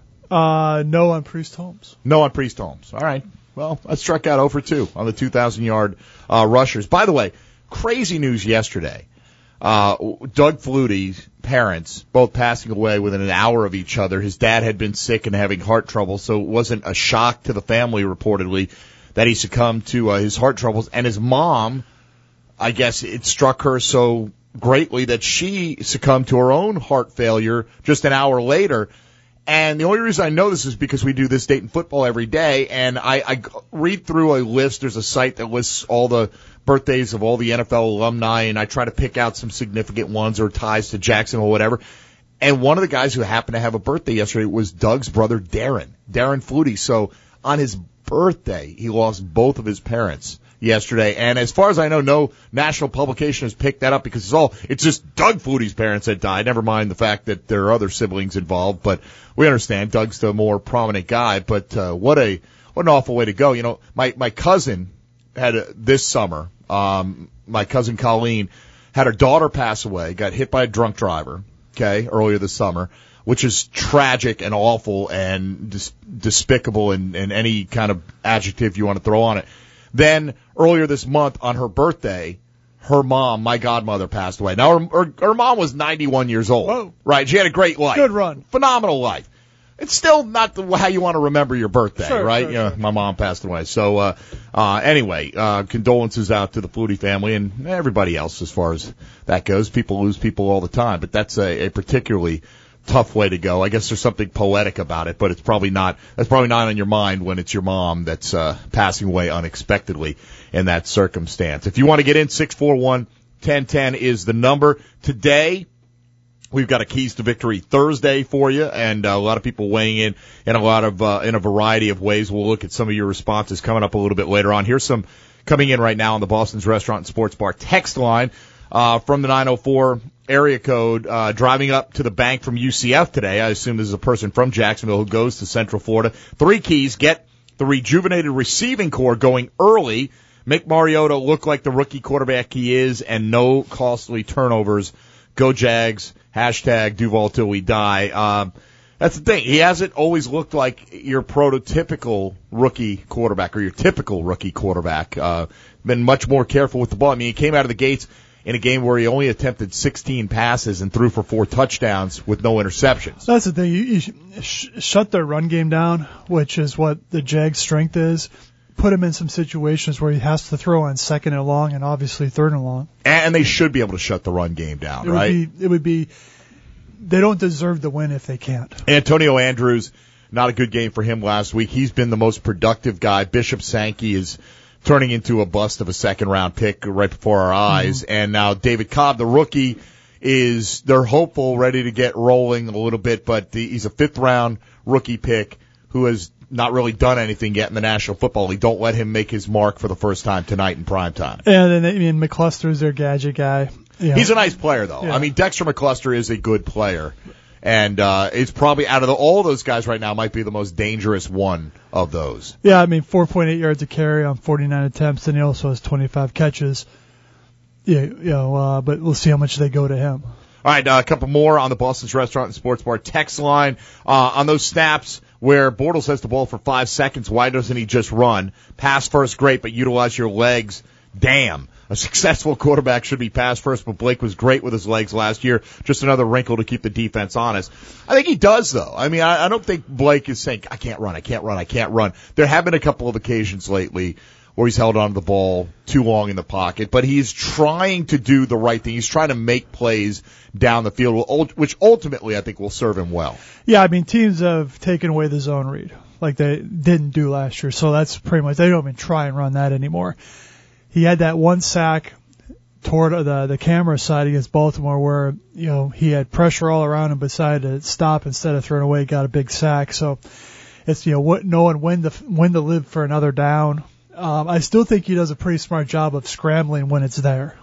Uh, no on Priest Holmes. No on Priest Holmes. All right. Well, I struck out zero for two on the two thousand yard uh, rushers. By the way, crazy news yesterday. Uh, Doug Flutie's parents both passing away within an hour of each other. His dad had been sick and having heart trouble, so it wasn't a shock to the family, reportedly, that he succumbed to uh, his heart troubles. And his mom, I guess it struck her so greatly that she succumbed to her own heart failure just an hour later. And the only reason I know this is because we do This Dayton Football every day, and I, I read through a list. There's a site that lists all the birthdays of all the N F L alumni, and I try to pick out some significant ones or ties to Jackson or whatever. And one of the guys who happened to have a birthday yesterday was Doug's brother, Darren, Darren Flutie. So on his birthday, he lost both of his parents yesterday. And as far as I know, no national publication has picked that up because it's all, it's just Doug Flutie's parents that died. Never mind the fact that there are other siblings involved, but we understand Doug's the more prominent guy. But, uh, what a, what an awful way to go. You know, my, my cousin had a, this summer, um, my cousin Colleen had her daughter pass away, got hit by a drunk driver, okay, earlier this summer, which is tragic and awful and dis- despicable in, in any kind of adjective you want to throw on it. Then earlier this month on her birthday, her mom, my godmother, passed away. Now her, her, her mom was ninety-one years old. Whoa. Right? She had a great life. Good run. Phenomenal life. It's still not the, how you want to remember your birthday, sure, right? Sure, you know, sure. my mom passed away. So, uh, uh, anyway, uh, condolences out to the Flutie family and everybody else as far as that goes. People lose people all the time, but that's a, a particularly tough way to go. I guess there's something poetic about it, but it's probably not, that's probably not on your mind when it's your mom that's, uh, passing away unexpectedly in that circumstance. If you want to get in, six four one, one oh one oh is the number. Today, we've got a Keys to Victory Thursday for you, and uh, a lot of people weighing in in a lot of uh, in a variety of ways. We'll look at some of your responses coming up a little bit later on. Here's some coming in right now on the Boston's Restaurant and Sports Bar text line uh, from the nine oh four area code. Uh, driving up to the bank from U C F today. I assume this is a person from Jacksonville who goes to Central Florida. Three keys: get the rejuvenated receiving core going early, make Mariota look like the rookie quarterback he is, and no costly turnovers. Go Jags. Hashtag Duval till we die. Um, that's the thing. He hasn't always looked like your prototypical rookie quarterback or your typical rookie quarterback. Uh, been much more careful with the ball. I mean, he came out of the gates in a game where he only attempted sixteen passes and threw for four touchdowns with no interceptions. That's the thing. You, you sh- shut their run game down, which is what the Jags' strength is. Put him in some situations where he has to throw on second and long and obviously third and long. And they should be able to shut the run game down, it right? Would be, it would be, they don't deserve the win if they can't. Antonio Andrews, not a good game for him last week. He's been the most productive guy. Bishop Sankey is turning into a bust of a second round pick right before our eyes. Mm-hmm. And now David Cobb, the rookie, is, they're hopeful, ready to get rolling a little bit, but the, he's a fifth round rookie pick who has not really done anything yet in the National Football League. Don't let him make his mark for the first time tonight in prime time. And then, I mean, McCluster's their gadget guy. You know. He's a nice player, though. Yeah. I mean, Dexter McCluster is a good player. And uh it's probably, out of the, all those guys right now, might be the most dangerous one of those. Yeah, I mean, four point eight yards a carry on forty-nine attempts, and he also has twenty-five catches. Yeah, you know, uh, but we'll see how much they go to him. All right, uh, a couple more on the Boston's Restaurant and Sports Bar text line. Uh, on those snaps where Bortles has the ball for five seconds, why doesn't he just run? Pass first, great, but utilize your legs. Damn. A successful quarterback should be pass first, but Blake was great with his legs last year. Just another wrinkle to keep the defense honest. I think he does, though. I mean, I, I don't think Blake is saying, I can't run, I can't run, I can't run. There have been a couple of occasions lately where he's held onto the ball too long in the pocket, but he's trying to do the right thing. He's trying to make plays down the field, which ultimately I think will serve him well. Yeah, I mean, teams have taken away the zone read like they didn't do last year, so that's pretty much, they don't even try and run that anymore. He had that one sack toward the the camera side against Baltimore where, you know, he had pressure all around him, but decided to stop instead of throwing away, got a big sack. So it's, you know, what, knowing when to, when to live for another down. Um, I still think he does a pretty smart job of scrambling when it's there.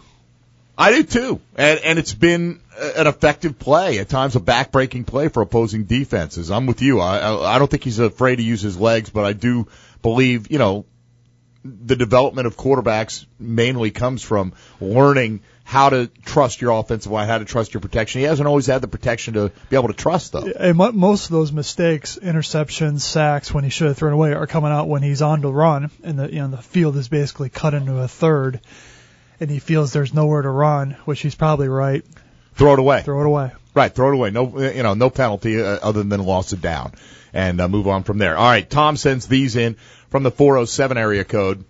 I do too, and and it's been an effective play, at times a back-breaking play for opposing defenses. I'm with you. I I don't think he's afraid to use his legs, but I do believe, you know, the development of quarterbacks mainly comes from learning how to trust your offensive line, how to trust your protection. He hasn't always had the protection to be able to trust, though. And most of those mistakes, interceptions, sacks, when he should have thrown away, are coming out when he's on the run, and the you know the field is basically cut into a third, and he feels there's nowhere to run, which he's probably right. Throw it away. Throw it away. Right, throw it away. No, you know, no penalty uh, other than loss of down, and uh, move on from there. All right, Tom sends these in from the four oh seven area code.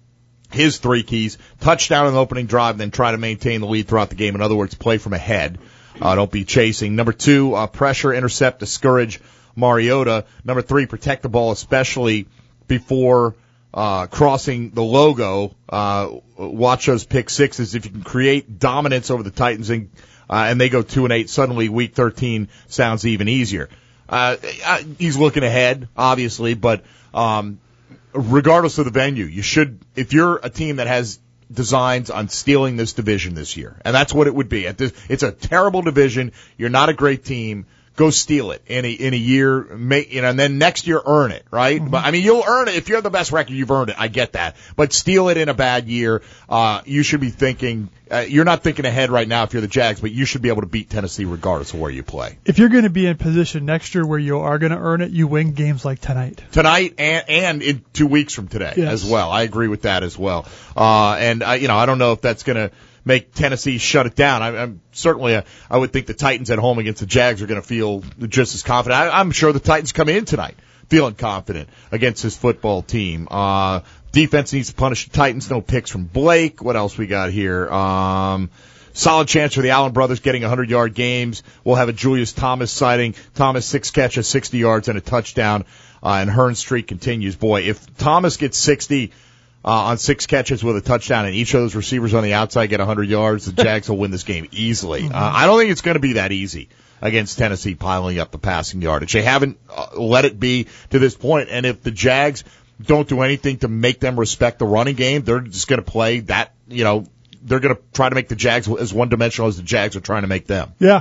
His three keys: touchdown in the opening drive, then try to maintain the lead throughout the game. In other words, play from ahead. Uh, don't be chasing. Number two, uh, pressure, intercept, discourage Mariota. Number three, protect the ball, especially before uh, crossing the logo. Uh, watch those pick sixes. If you can create dominance over the Titans and uh, and they go two and eight, suddenly week thirteen sounds even easier. Uh, he's looking ahead, obviously, but um, regardless of the venue, you should, if you're a team that has designs on stealing this division this year, and that's what it would be. At this, it's a terrible division. You're not a great team. Go steal it in a, in a year, make, you know, and then next year earn it, right? Mm-hmm. But I mean, you'll earn it if you have the best record. You've earned it. I get that. But steal it in a bad year. Uh, you should be thinking. Uh, you're not thinking ahead right now if you're the Jags, but you should be able to beat Tennessee regardless of where you play. If you're going to be in position next year where you are going to earn it, you win games like tonight. Tonight and and in two weeks from today yes. as well. I agree with that as well. Uh, and I, you know, I don't know if that's going to make Tennessee shut it down. I, I'm certainly, a, I would think the Titans at home against the Jags are going to feel just as confident. I, I'm sure the Titans come in tonight feeling confident against this football team. Uh, defense needs to punish the Titans. No picks from Blake. What else we got here? Um, solid chance for the Allen brothers getting one hundred yard games. We'll have a Julius Thomas sighting. Thomas six catches, sixty yards and a touchdown. Uh, and Hearn's streak continues. Boy, if Thomas gets sixty, Uh, on six catches with a touchdown, and each of those receivers on the outside get one hundred yards, the Jags will win this game easily. Mm-hmm. Uh, I don't think it's going to be that easy against Tennessee piling up the passing yardage. They haven't uh, let it be to this point, and if the Jags don't do anything to make them respect the running game, they're just going to play that, you know, they're going to try to make the Jags as one-dimensional as the Jags are trying to make them. Yeah,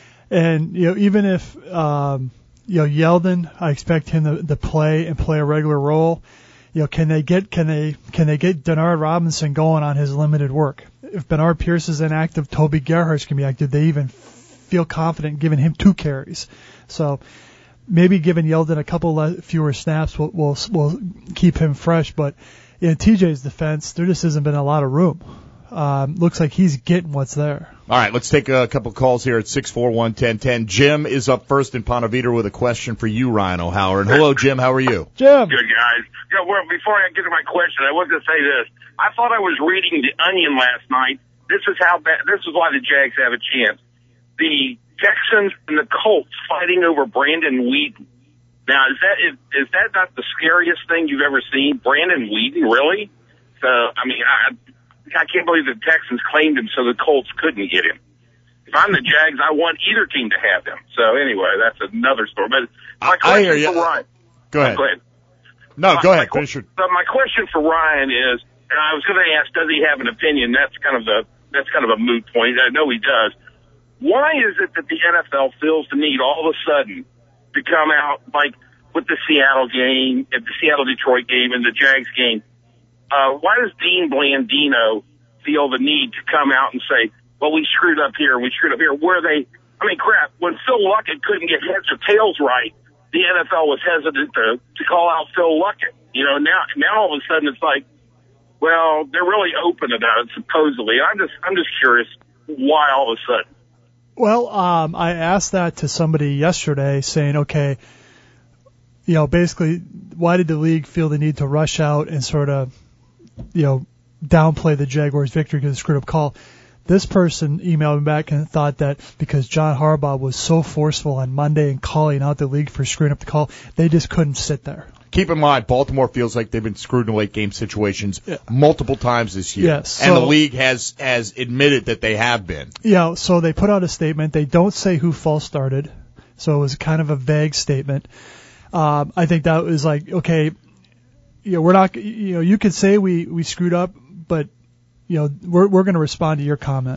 and, you know, even if, um, you know, Yeldon, I expect him to, to play and play a regular role. You know, can they get can they can they get Denard Robinson going on his limited work? If Bernard Pierce is inactive, Toby Gerhart's can be active. They even feel confident giving him two carries. So maybe giving Yeldon a couple less, fewer snaps will will will keep him fresh. But in T J's defense, there just hasn't been a lot of room. Um, looks like he's getting what's there. All right, let's take a couple calls here at six four one, one oh one oh. Jim is up first in Ponte Vedra with a question for you, Ryan O'Halloran. Hello, Jim. How are you? Jim. Good, guys. You know, well, before I get to my question, I was going to say this. I thought I was reading The Onion last night. This is how bad. This is why the Jags have a chance. The Texans and the Colts fighting over Brandon Weeden. Now, is that is, is that not the scariest thing you've ever seen? Brandon Weeden, really? So, I mean, I. I can't believe the Texans claimed him so the Colts couldn't get him. If I'm the Jags, I want either team to have him. So anyway, that's another story. But my question I hear you. for Ryan. Go ahead. Oh, go ahead. No, my, go ahead. My, Finish your... so my question for Ryan is, and I was going to ask, does he have an opinion? That's kind of the that's kind of a moot point. I know he does. Why is it that the N F L feels the need all of a sudden to come out like with the Seattle game, at the Seattle Detroit game, and the Jags game? Uh, why does Dean Blandino feel the need to come out and say, well, we screwed up here, we screwed up here? Where they, I mean, crap, when Phil Luckett couldn't get heads or tails right, the N F L was hesitant to, to call out Phil Luckett. You know, now, now all of a sudden it's like, well, they're really open about it, supposedly. I'm just, I'm just curious why all of a sudden. Well, um, I asked that to somebody yesterday saying, okay, you know, basically, why did the league feel the need to rush out and sort of, you know, downplay the Jaguars' victory because of the screwed up call? This person emailed me back and thought that because John Harbaugh was so forceful on Monday and calling out the league for screwing up the call, they just couldn't sit there. Keep in mind, Baltimore feels like they've been screwed in late game situations yeah. multiple times this year. Yes, so, and the league has, has admitted that they have been. Yeah, so they put out a statement. They don't say who false started, so it was kind of a vague statement. Um, I think that was like, okay, you know, we're not, you know, you could say we, we screwed up, but, you know, we're we're going to respond to your comment.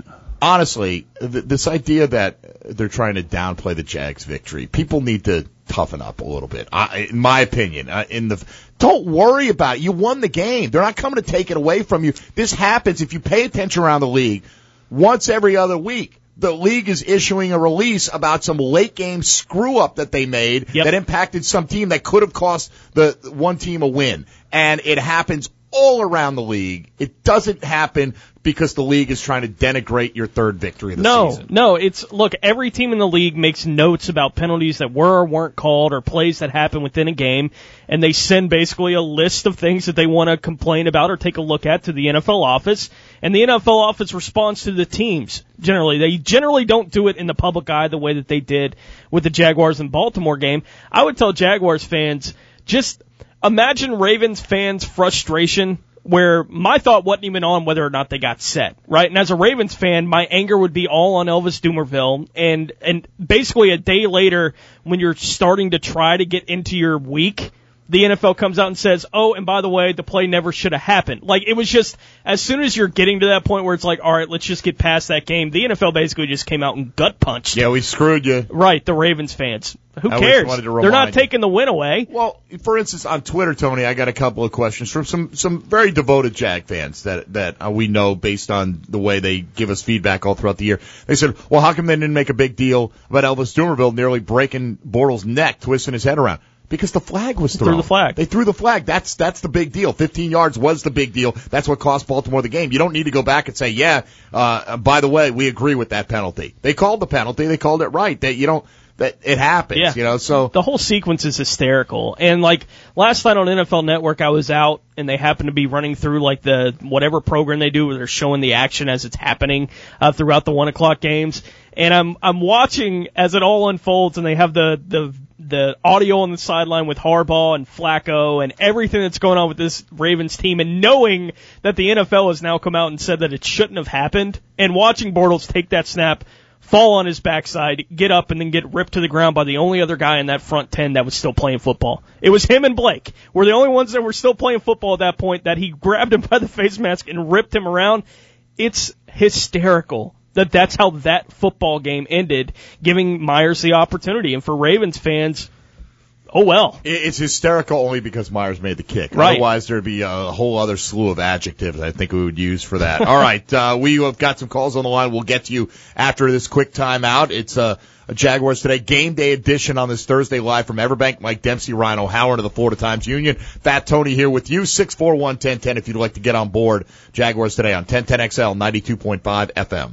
honestly, th- this idea that they're trying to downplay the Jags' victory, people need to toughen up a little bit. I, in my opinion, uh, in the don't worry about it. You won the game. They're not coming to take it away from you. This happens if you pay attention around the league once every other week. The league is issuing a release about some late game screw up that they made yep. that impacted some team that could have cost the one team a win. And it happens all around the league. It doesn't happen because the league is trying to denigrate your third victory of the no, season. No, no. It's, look, every team in the league makes notes about penalties that were or weren't called or plays that happen within a game, and they send basically a list of things that they want to complain about or take a look at to the N F L office, and the N F L office responds to the teams. Generally, they generally don't do it in the public eye the way that they did with the Jaguars and Baltimore game. I would tell Jaguars fans, just imagine Ravens fans' frustration where my thought wasn't even on whether or not they got set, right? And as a Ravens fan, my anger would be all on Elvis Dumervil, and and basically a day later, when you're starting to try to get into your week, the N F L comes out and says, oh, and by the way, the play never should have happened. Like, it was just, as soon as you're getting to that point where it's like, all right, let's just get past that game, the N F L basically just came out and gut punched. Yeah, we screwed you. Right, the Ravens fans. Who I cares? wanted to They're not remind you. taking the win away. Well, for instance, on Twitter, Tony, I got a couple of questions from some some very devoted Jag fans that that uh, we know based on the way they give us feedback all throughout the year. They said, well, how come they didn't make a big deal about Elvis Dumervil nearly breaking Bortles' neck, twisting his head around? Because the flag was thrown. Threw the flag. They threw the flag. That's that's the big deal. Fifteen yards was the big deal. That's what cost Baltimore the game. You don't need to go back and say, yeah, uh, by the way, we agree with that penalty. They called the penalty. They called it right. That you don't. That it happens, yeah. you know, so. The whole sequence is hysterical. And, like, last night on N F L Network, I was out, and they happened to be running through, like, the whatever program they do where they're showing the action as it's happening uh, throughout the one o'clock games. And I'm I'm watching as it all unfolds, and they have the, the, the audio on the sideline with Harbaugh and Flacco and everything that's going on with this Ravens team, and knowing that the N F L has now come out and said that it shouldn't have happened, and watching Bortles take that snap, fall on his backside, get up, and then get ripped to the ground by the only other guy in that front ten that was still playing football. It was him and Blake were the only ones that were still playing football at that point, that he grabbed him by the face mask and ripped him around. It's hysterical that that's how that football game ended, giving Myers the opportunity. And for Ravens fans, oh well. It's hysterical only because Myers made the kick. Right. Otherwise, there'd be a whole other slew of adjectives I think we would use for that. All right, uh, we have got some calls on the line. We'll get to you after this quick timeout. It's a, a Jaguars Today game day edition on this Thursday live from Everbank. Mike Dempsey, Ryan O'Halloran of the Florida Times Union. Fat Tony here with you. six four one, one oh one oh if you'd like to get on board. Jaguars Today on ten ten X L, ninety-two point five F M.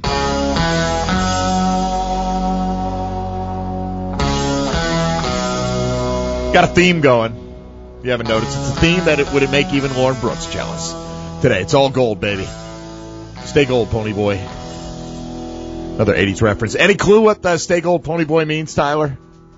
Got a theme going. If you haven't noticed, it's a theme that it would make even Lauren Brooks jealous. Today, it's all gold, baby. Stay gold, Pony Boy. Another eighties reference. Any clue what the Stay Gold, Pony Boy means, Tyler?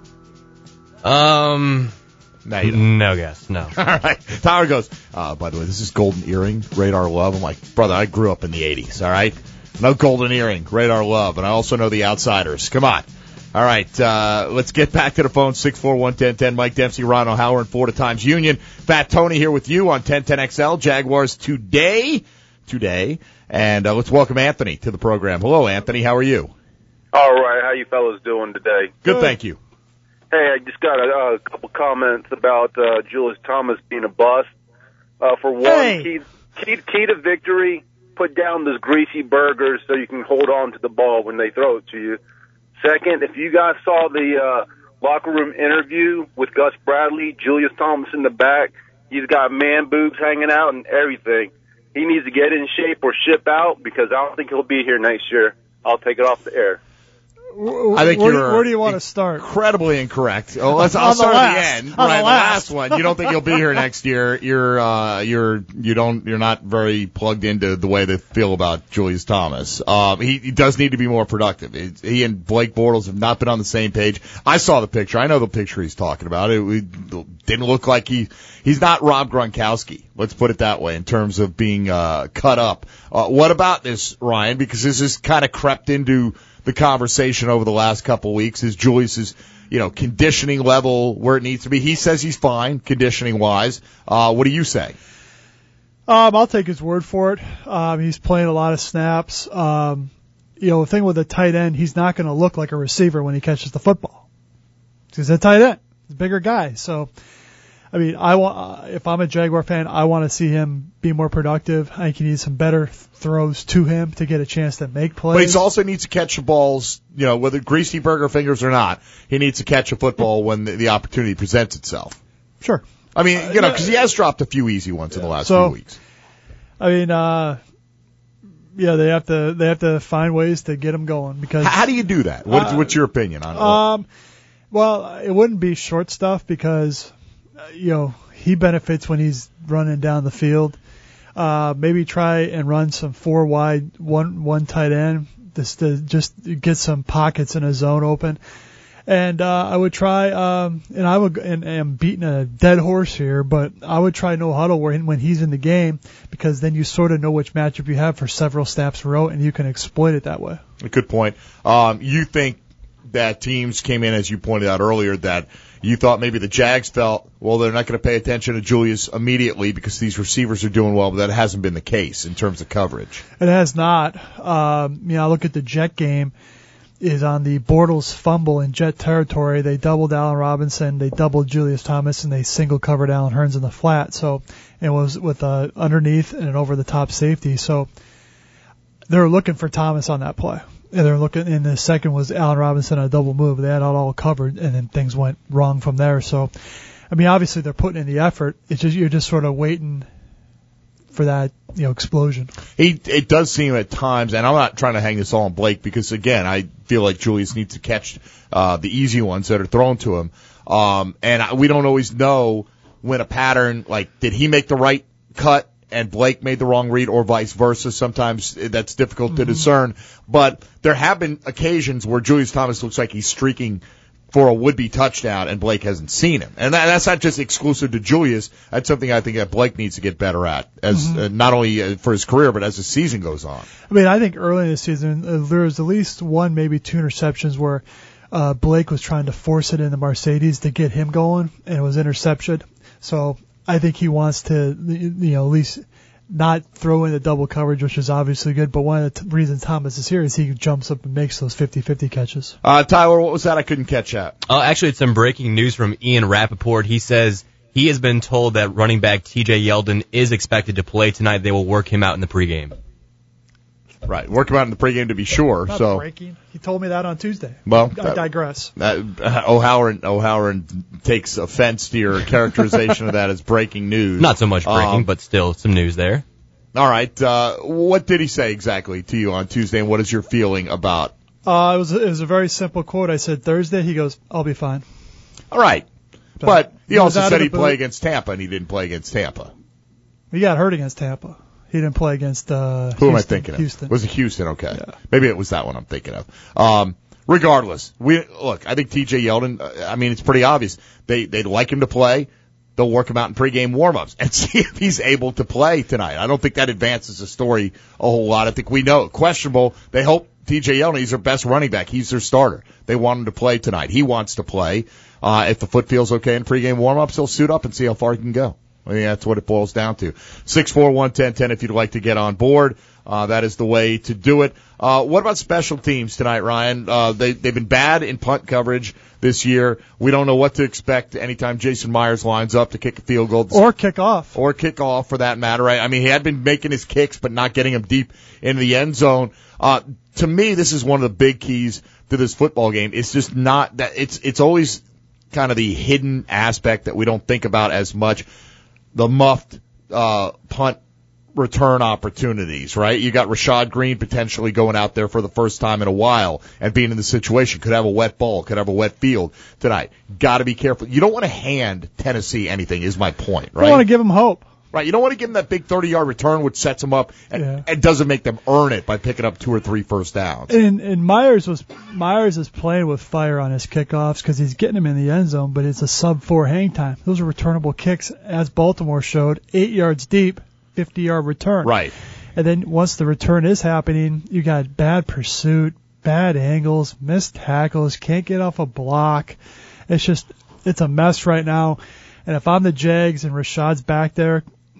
Um, no, you don't. no guess, no. All right. Tyler goes, uh, by the way, this is Golden Earring, Radar Love. I'm like, brother, I grew up in the eighties, all right? No Golden Earring, Radar Love, and I also know the Outsiders. Come on. All right, uh, let's get back to the phone, six four one, one oh one oh. Mike Dempsey, Ryan O'Halloran, Florida Times Union. Fat Tony here with you on ten ten X L. Jaguars today, today. And uh, let's welcome Anthony to the program. Hello, Anthony. How are you? All right. How you fellas doing today? Good, thank you. Hey, I just got a, a couple comments about uh, Julius Thomas being a bust. Uh, for one, Hey. key, key, key to victory, put down those greasy burgers so you can hold on to the ball when they throw it to you. Second, if you guys saw the uh, locker room interview with Gus Bradley, Julius Thomas in the back, he's got man boobs hanging out and everything. He needs to get in shape or ship out because I don't think he'll be here next year. I'll take it off the air. W- I think where, you're where do you want to start? Incredibly incorrect. Oh, let's, On I'll the start last. at the end. On the right, last. the last one. You don't think you'll be here next year. You're, uh, you're, you don't, you're not very plugged into the way they feel about Julius Thomas. Um, he, he does need to be more productive. He, he and Blake Bortles have not been on the same page. I saw the picture. I know the picture he's talking about. It, it didn't look like he, he's not Rob Gronkowski. Let's put it that way in terms of being, uh, cut up. Uh, what about this, Ryan? Because this has kind of crept into the conversation over the last couple of weeks. Is Julius's, you know, conditioning level where it needs to be? He says he's fine, conditioning wise. Uh, what do you say? Um, I'll take his word for it. Um, he's playing a lot of snaps. Um, you know, the thing with a tight end, he's not going to look like a receiver when he catches the football. He's a tight end. He's a bigger guy. So, I mean, I want, uh, if I'm a Jaguar fan, I want to see him be more productive. I think he needs some better th- throws to him to get a chance to make plays. But he also needs to catch the balls, you know, whether greasy burger fingers or not. He needs to catch a football when the, the opportunity presents itself. Sure. I mean, you know, because he has dropped a few easy ones in the last so, few weeks. I mean, uh, yeah, they have to they have to find ways to get him going because. How do you do that? What, uh, what's your opinion on it? Um, well, it wouldn't be short stuff because, uh, you know, he benefits when he's running down the field. Uh, maybe try and run some four wide, one one tight end, just to just get some pockets in a zone open. And uh, I would try, um, and I would, and, and I'm beating a dead horse here, but I would try no huddle where when he's in the game, because then you sort of know which matchup you have for several snaps in a row, and you can exploit it that way. A good point. Um, you think that teams came in, as you pointed out earlier, that you thought maybe the Jags felt, well, they're not going to pay attention to Julius immediately because these receivers are doing well, but that hasn't been the case in terms of coverage. It has not. Um, you know, I look at the Jet game. Is on the Bortles fumble in Jet territory. They doubled Allen Robinson, they doubled Julius Thomas, and they single covered Allen Hurns in the flat. So it was with uh, underneath and an over the top safety. So they're looking for Thomas on that play. And they're looking. And the second was Allen Robinson on a double move. They had it all covered, and then things went wrong from there. So, I mean, obviously they're putting in the effort. It's just you're just sort of waiting for that, you know, explosion. He, it does seem at times, and I'm not trying to hang this all on Blake because, again, I feel like Julius needs to catch uh, the easy ones that are thrown to him. Um, and I, we don't always know when a pattern, like, did he make the right cut and Blake made the wrong read or vice versa? Sometimes that's difficult mm-hmm. to discern. But there have been occasions where Julius Thomas looks like he's streaking for a would-be touchdown, and Blake hasn't seen him. And that, that's not just exclusive to Julius. That's something I think that Blake needs to get better at, as mm-hmm. uh, not only uh, for his career, but as the season goes on. I mean, I think early in the season, uh, there was at least one, maybe two interceptions where uh, Blake was trying to force it into Mercedes to get him going, and it was interception. So I think he wants to, you know, at least not throw in the double coverage, which is obviously good, but one of the t- reasons Thomas is here is he jumps up and makes those fifty-fifty catches. Uh, Tyler, what was that? I couldn't catch that. Uh, actually, it's some breaking news from Ian Rappaport. He says he has been told that running back T J Yeldon is expected to play tonight. They will work him out in the pregame. Right, work him out in the pregame to be sure. Not so breaking. He told me that on Tuesday. Well, I that, digress. That, uh, O'Halloran, O'Halloran takes offense to your characterization of that as breaking news. Not so much breaking, um, but still some news there. All right. Uh, what did he say exactly to you on Tuesday, and what is your feeling about? Uh, it was it was a very simple quote. I said Thursday. He goes, "I'll be fine." All right, so but he, he also said he'd boot. play against Tampa, and he didn't play against Tampa. He got hurt against Tampa. He didn't play against uh, Who Houston. am I thinking of? Houston. Was it Houston? Okay, yeah. Maybe it was that one I'm thinking of. Um, regardless, we look. I think T J Yeldon. Uh, I mean, it's pretty obvious. They they'd like him to play. They'll work him out in pregame warm-ups and see if he's able to play tonight. I don't think that advances the story a whole lot. I think we know questionable. They hope T J Yeldon, he's their best running back. He's their starter. They want him to play tonight. He wants to play. Uh, if the foot feels okay in pregame warm-ups, he'll suit up and see how far he can go. I mean, that's what it boils down to. six four one, ten ten if you'd like to get on board. Uh, that is the way to do it. Uh, what about special teams tonight, Ryan? Uh, they, they've been bad in punt coverage this year. We don't know what to expect anytime Jason Myers lines up to kick a field goal. Or kick off. Or kick off, for that matter. Right? I mean, he had been making his kicks, but not getting them deep into the end zone. Uh, to me, this is one of the big keys to this football game. It's just not that, it's, it's always kind of the hidden aspect that we don't think about as much. The muffed, uh, punt return opportunities, right? You got Rashad Green potentially going out there for the first time in a while and being in the situation. Could have a wet ball, could have a wet field tonight. Got to be careful. You don't want to hand Tennessee anything, is my point, right? You want to give them hope. Right. You don't want to give them that big thirty-yard return, which sets them up and, yeah. and doesn't make them earn it by picking up two or three first downs. And, and Myers was Myers is playing with fire on his kickoffs because he's getting them in the end zone, but it's a sub four hang time. Those are returnable kicks, as Baltimore showed, eight yards deep, fifty-yard return. Right. And then once the return is happening, you got bad pursuit, bad angles, missed tackles, can't get off a block. It's just, it's a mess right now. And if I'm the Jags and Rashad's back there,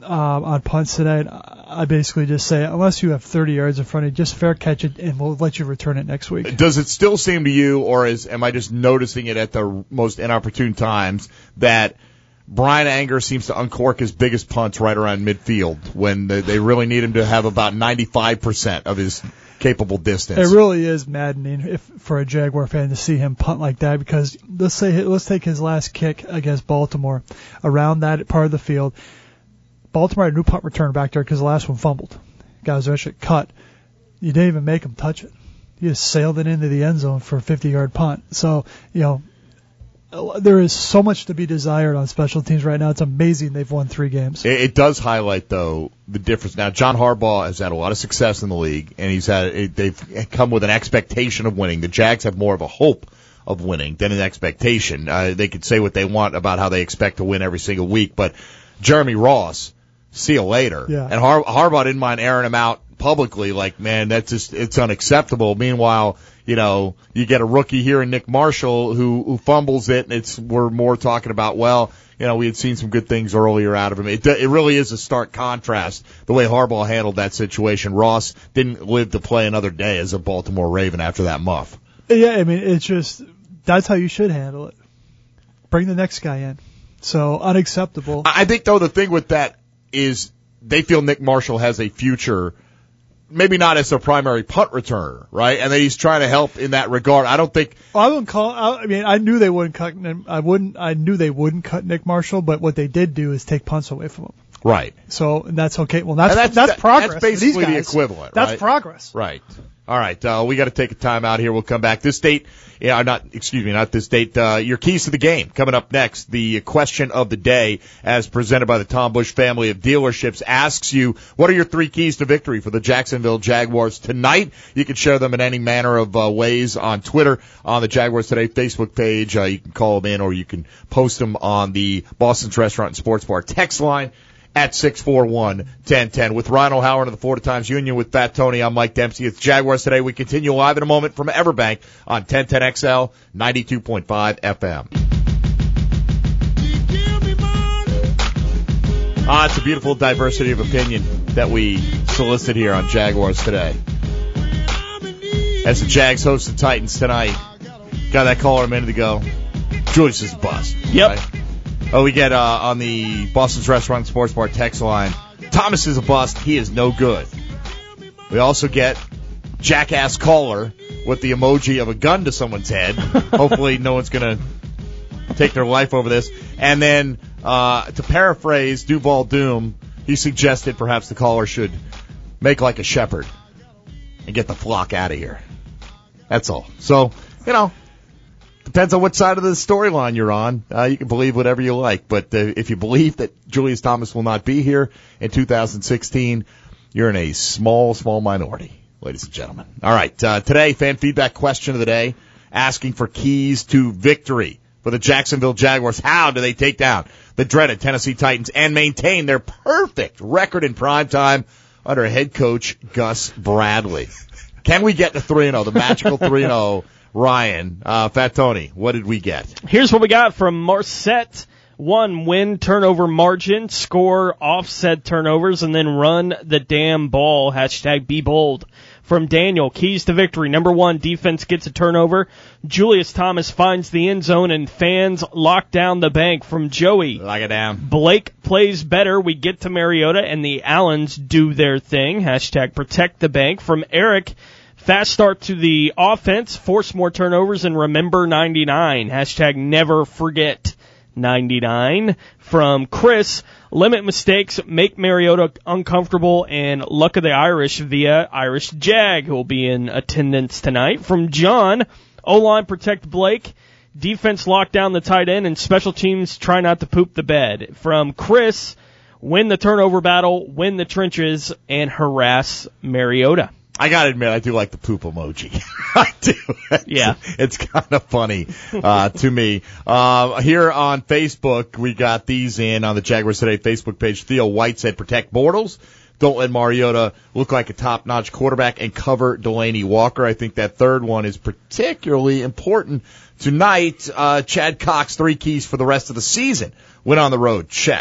um, on punts today. I basically just say, unless you have thirty yards in front of you, just fair catch it, and we'll let you return it next week. Does it still seem to you, or is am I just noticing it at the most inopportune times, that Brian Anger seems to uncork his biggest punts right around midfield when they, they really need him to have about ninety-five percent of his capable distance? It really is maddening if for a Jaguar fan to see him punt like that, because let's say let's take his last kick against Baltimore around that part of the field. Baltimore had a new punt return back there because the last one fumbled. Guy was actually cut. You didn't even make him touch it. He just sailed it into the end zone for a fifty-yard punt. So, you know, there is so much to be desired on special teams right now. It's amazing they've won three games. It, it does highlight, though, the difference. Now, John Harbaugh has had a lot of success in the league, and he's had they've come with an expectation of winning. The Jags have more of a hope of winning than an expectation. Uh, they could say what they want about how they expect to win every single week, but Jeremy Ross, see you later. Yeah. And Har- Harbaugh didn't mind airing him out publicly, like, man, that's just, it's unacceptable. Meanwhile, you know, you get a rookie here in Nick Marshall who, who fumbles it, and it's, we're more talking about, well, you know, we had seen some good things earlier out of him. It, it really is a stark contrast, the way Harbaugh handled that situation. Ross didn't live to play another day as a Baltimore Raven after that muff. Yeah, I mean, it's just, that's how you should handle it. Bring the next guy in. So, unacceptable. I think, though, the thing with that is they feel Nick Marshall has a future, maybe not as a primary punt returner, right? And that he's trying to help in that regard. I don't think. Well, I wouldn't call. I mean, I knew they wouldn't cut. I wouldn't. I knew they wouldn't cut Nick Marshall, but what they did do is take punts away from him. Right. So and that's okay. Well, that's And that's, that's that- progress. That's for these basically the guys. equivalent. That's right? progress. Right. All right. Uh, we got to take a time out here. We'll come back. This date, yeah, not, excuse me, not this date. Uh, your keys to the game coming up next. The question of the day, as presented by the Tom Bush family of dealerships, asks you, what are your three keys to victory for the Jacksonville Jaguars tonight? You can share them in any manner of uh, ways on Twitter, on the Jaguars Today Facebook page. Uh, you can call them in, or you can post them on the Boston's Restaurant and Sports Bar text line at six four one, one zero one zero. With Ryan O'Halloran of the Florida Times Union, with Fat Tony, I'm Mike Dempsey. It's Jaguars Today. We continue live in a moment from Everbank on ten ten X L, ninety-two point five F M. Ah, it's a beautiful diversity of opinion that we solicit here on Jaguars Today. As the Jags host the Titans tonight, got that caller a minute ago. Julius is a bust. Yep. Right? Oh, we get uh, on the Boston's Restaurant and Sports Bar text line, Thomas is a bust. He is no good. We also get jackass caller with the emoji of a gun to someone's head. Hopefully no one's going to take their life over this. And then, uh, to paraphrase Duval Doom, he suggested perhaps the caller should make like a shepherd and get the flock out of here. That's all. So, you know, depends on what side of the storyline you're on. Uh, you can believe whatever you like. But uh, if you believe that Julius Thomas will not be here in two thousand sixteen, you're in a small, small minority, ladies and gentlemen. All right. Uh, today, fan feedback question of the day, asking for keys to victory for the Jacksonville Jaguars. How do they take down the dreaded Tennessee Titans and maintain their perfect record in primetime under head coach Gus Bradley? Can we get to three and oh, the magical three and oh? Ryan, uh, Fat Tony, what did we get? Here's what we got from Marset. One, win turnover margin, score offset turnovers, and then run the damn ball. Hashtag be bold. From Daniel, keys to victory. Number one, defense gets a turnover. Julius Thomas finds the end zone, and fans lock down the bank. From Joey, lock it down. Blake plays better. We get to Mariota, and the Allens do their thing. Hashtag protect the bank. From Eric, fast start to the offense, force more turnovers, and remember ninety-nine. Hashtag never forget ninety-nine. From Chris, limit mistakes, make Mariota uncomfortable, and luck of the Irish via Irish Jag, who will be in attendance tonight. From John, O-line protect Blake, defense lock down the tight end, and special teams try not to poop the bed. From Chris, win the turnover battle, win the trenches, and harass Mariota. I gotta admit, I do like the poop emoji. I do. It's, yeah. It's kind of funny, uh, to me. Uh, here on Facebook, we got these in on the Jaguars Today Facebook page. Theo White said, protect Bortles. Don't let Mariota look like a top-notch quarterback and cover Delaney Walker. I think that third one is particularly important tonight. Uh, Chad Cox, three keys for the rest of the season. Win on the road, check.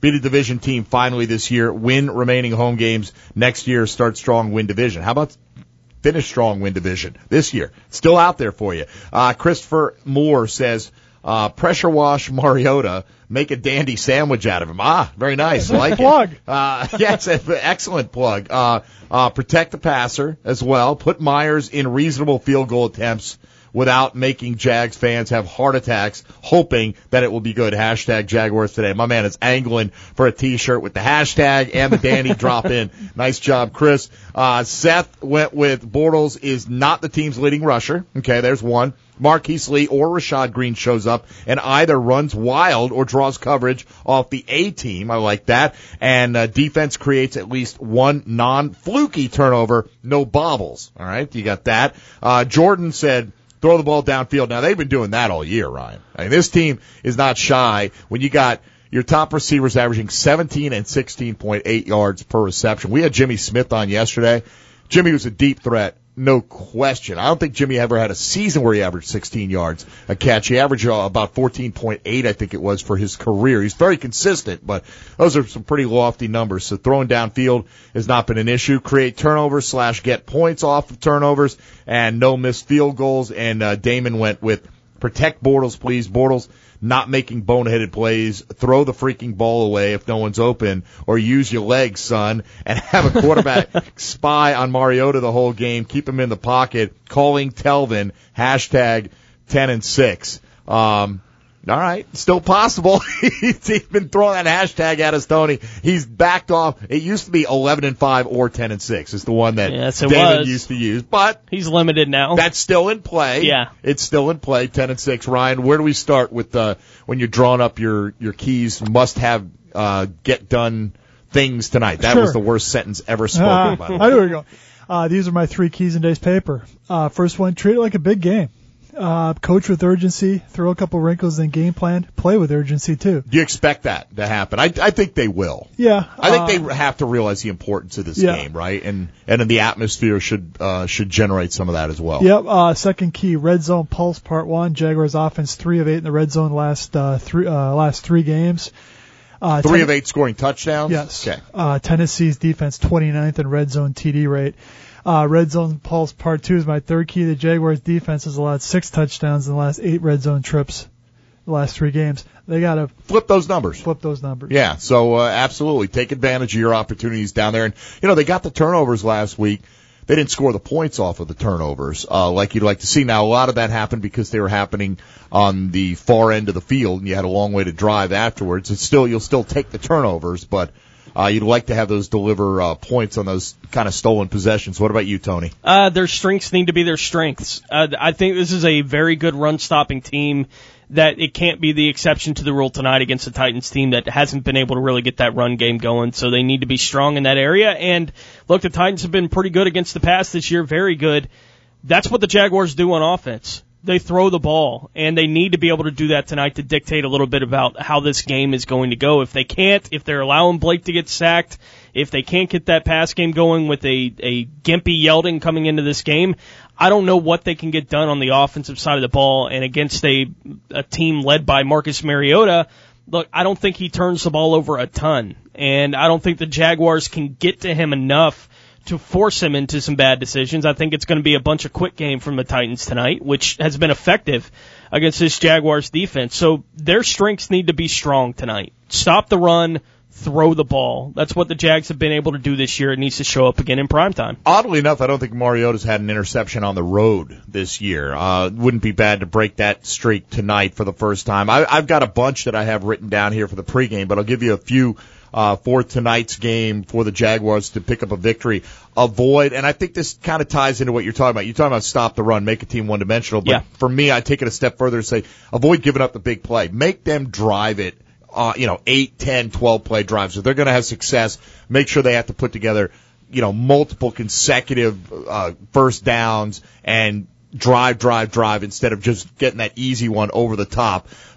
beat a division team finally this year, win remaining home games next year, start strong, win division. How about finish strong, win division this year? Still out there for you. Uh, Christopher Moore says, uh, pressure wash Mariota, make a dandy sandwich out of him. Ah, very nice. I like plug. it. Uh, yes, excellent plug. Uh, uh, protect the passer as well. Put Myers in reasonable field goal attempts without making Jags fans have heart attacks, hoping that it will be good. Hashtag Jaguars today. My man is angling for a T-shirt with the hashtag and the Danny drop in. Nice job, Chris. Uh, Seth went with Bortles is not the team's leading rusher. Okay, there's one. Marquise Lee or Rashad Green shows up and either runs wild or draws coverage off the A-team. I like that. And uh, defense creates at least one non-fluky turnover, no bobbles. All right, you got that. Uh, Jordan said, throw the ball downfield. Now, they've been doing that all year, Ryan. I mean, this team is not shy when you got your top receivers averaging seventeen and sixteen point eight yards per reception. We had Jimmy Smith on yesterday. Jimmy was a deep threat, no question. I don't think Jimmy ever had a season where he averaged sixteen yards a catch. He averaged uh, about fourteen point eight, I think it was, for his career. He's very consistent, but those are some pretty lofty numbers. So throwing downfield has not been an issue. Create turnovers slash get points off of turnovers and no missed field goals. And uh, Damon went with protect Bortles, please. Bortles not making boneheaded plays, throw the freaking ball away if no one's open, or use your legs, son, and have a quarterback spy on Mariota the whole game, keep him in the pocket, calling Telvin, hashtag ten and six. Um, all right, still possible. He's been throwing that hashtag at us, Tony. He's backed off. It used to be eleven and five or ten and six. It's the one that yes, it David was. used to use, but he's limited now. That's still in play. Yeah, it's still in play. Ten and six. Ryan, where do we start with uh, when you're drawing up your your keys? Must have uh, get done things tonight. That sure. was the worst sentence ever spoken. Uh, by the way. I know where we go. Uh, these are my three keys in Dave's paper. Uh, first one, treat it like a big game. Uh, coach with urgency, throw a couple wrinkles in game plan, play with urgency too. Do you expect that to happen? I, I think they will. Yeah. I think uh, they have to realize the importance of this yeah. game, right? And and then the atmosphere should uh, should generate some of that as well. Yep. Uh, second key, red zone pulse part one. Jaguars offense three of eight in the red zone last uh, three uh, last three games. Uh, three ten- of eight scoring touchdowns. Yes. Okay. Uh, Tennessee's defense twenty-ninth in red zone T D rate. Uh, red zone pulse part two is my third key. The Jaguars defense has allowed six touchdowns in the last eight red zone trips, the last three games. They got to flip those numbers. Flip those numbers. Yeah. So uh, absolutely take advantage of your opportunities down there. And you know they got the turnovers last week. They didn't score the points off of the turnovers uh, like you'd like to see. Now a lot of that happened because they were happening on the far end of the field, and you had a long way to drive afterwards. It's still you'll still take the turnovers, but. Uh, you'd like to have those deliver uh, points on those kind of stolen possessions. What about you, Tony? Uh, their strengths need to be their strengths. Uh, I think this is a very good run-stopping team that it can't be the exception to the rule tonight against the Titans team that hasn't been able to really get that run game going. So they need to be strong in that area. And, look, the Titans have been pretty good against the pass this year, very good. That's what the Jaguars do on offense. They throw the ball, and they need to be able to do that tonight to dictate a little bit about how this game is going to go. If they can't, if they're allowing Blake to get sacked, if they can't get that pass game going with a, a gimpy Yeldon coming into this game, I don't know what they can get done on the offensive side of the ball. And against a, a team led by Marcus Mariota, look, I don't think he turns the ball over a ton, and I don't think the Jaguars can get to him enough to force him into some bad decisions. I think it's going to be a bunch of quick game from the Titans tonight, which has been effective against this Jaguars defense. So their strengths need to be strong tonight. Stop the run, throw the ball. That's what the Jags have been able to do this year. It needs to show up again in primetime. Oddly enough, I don't think Mariota's had an interception on the road this year. Uh, wouldn't be bad to break that streak tonight for the first time. I, I've got a bunch that I have written down here for the pregame, but I'll give you a few Uh, for tonight's game for the Jaguars to pick up a victory. Avoid, and I think this kind of ties into what you're talking about. You're talking about stop the run, make a team one-dimensional. But yeah. for me, I take it a step further and say avoid giving up the big play. Make them drive it, uh, you know, eight, ten, twelve play drives. If they're going to have success, make sure they have to put together, you know, multiple consecutive uh, first downs and drive, drive, drive instead of just getting that easy one over the top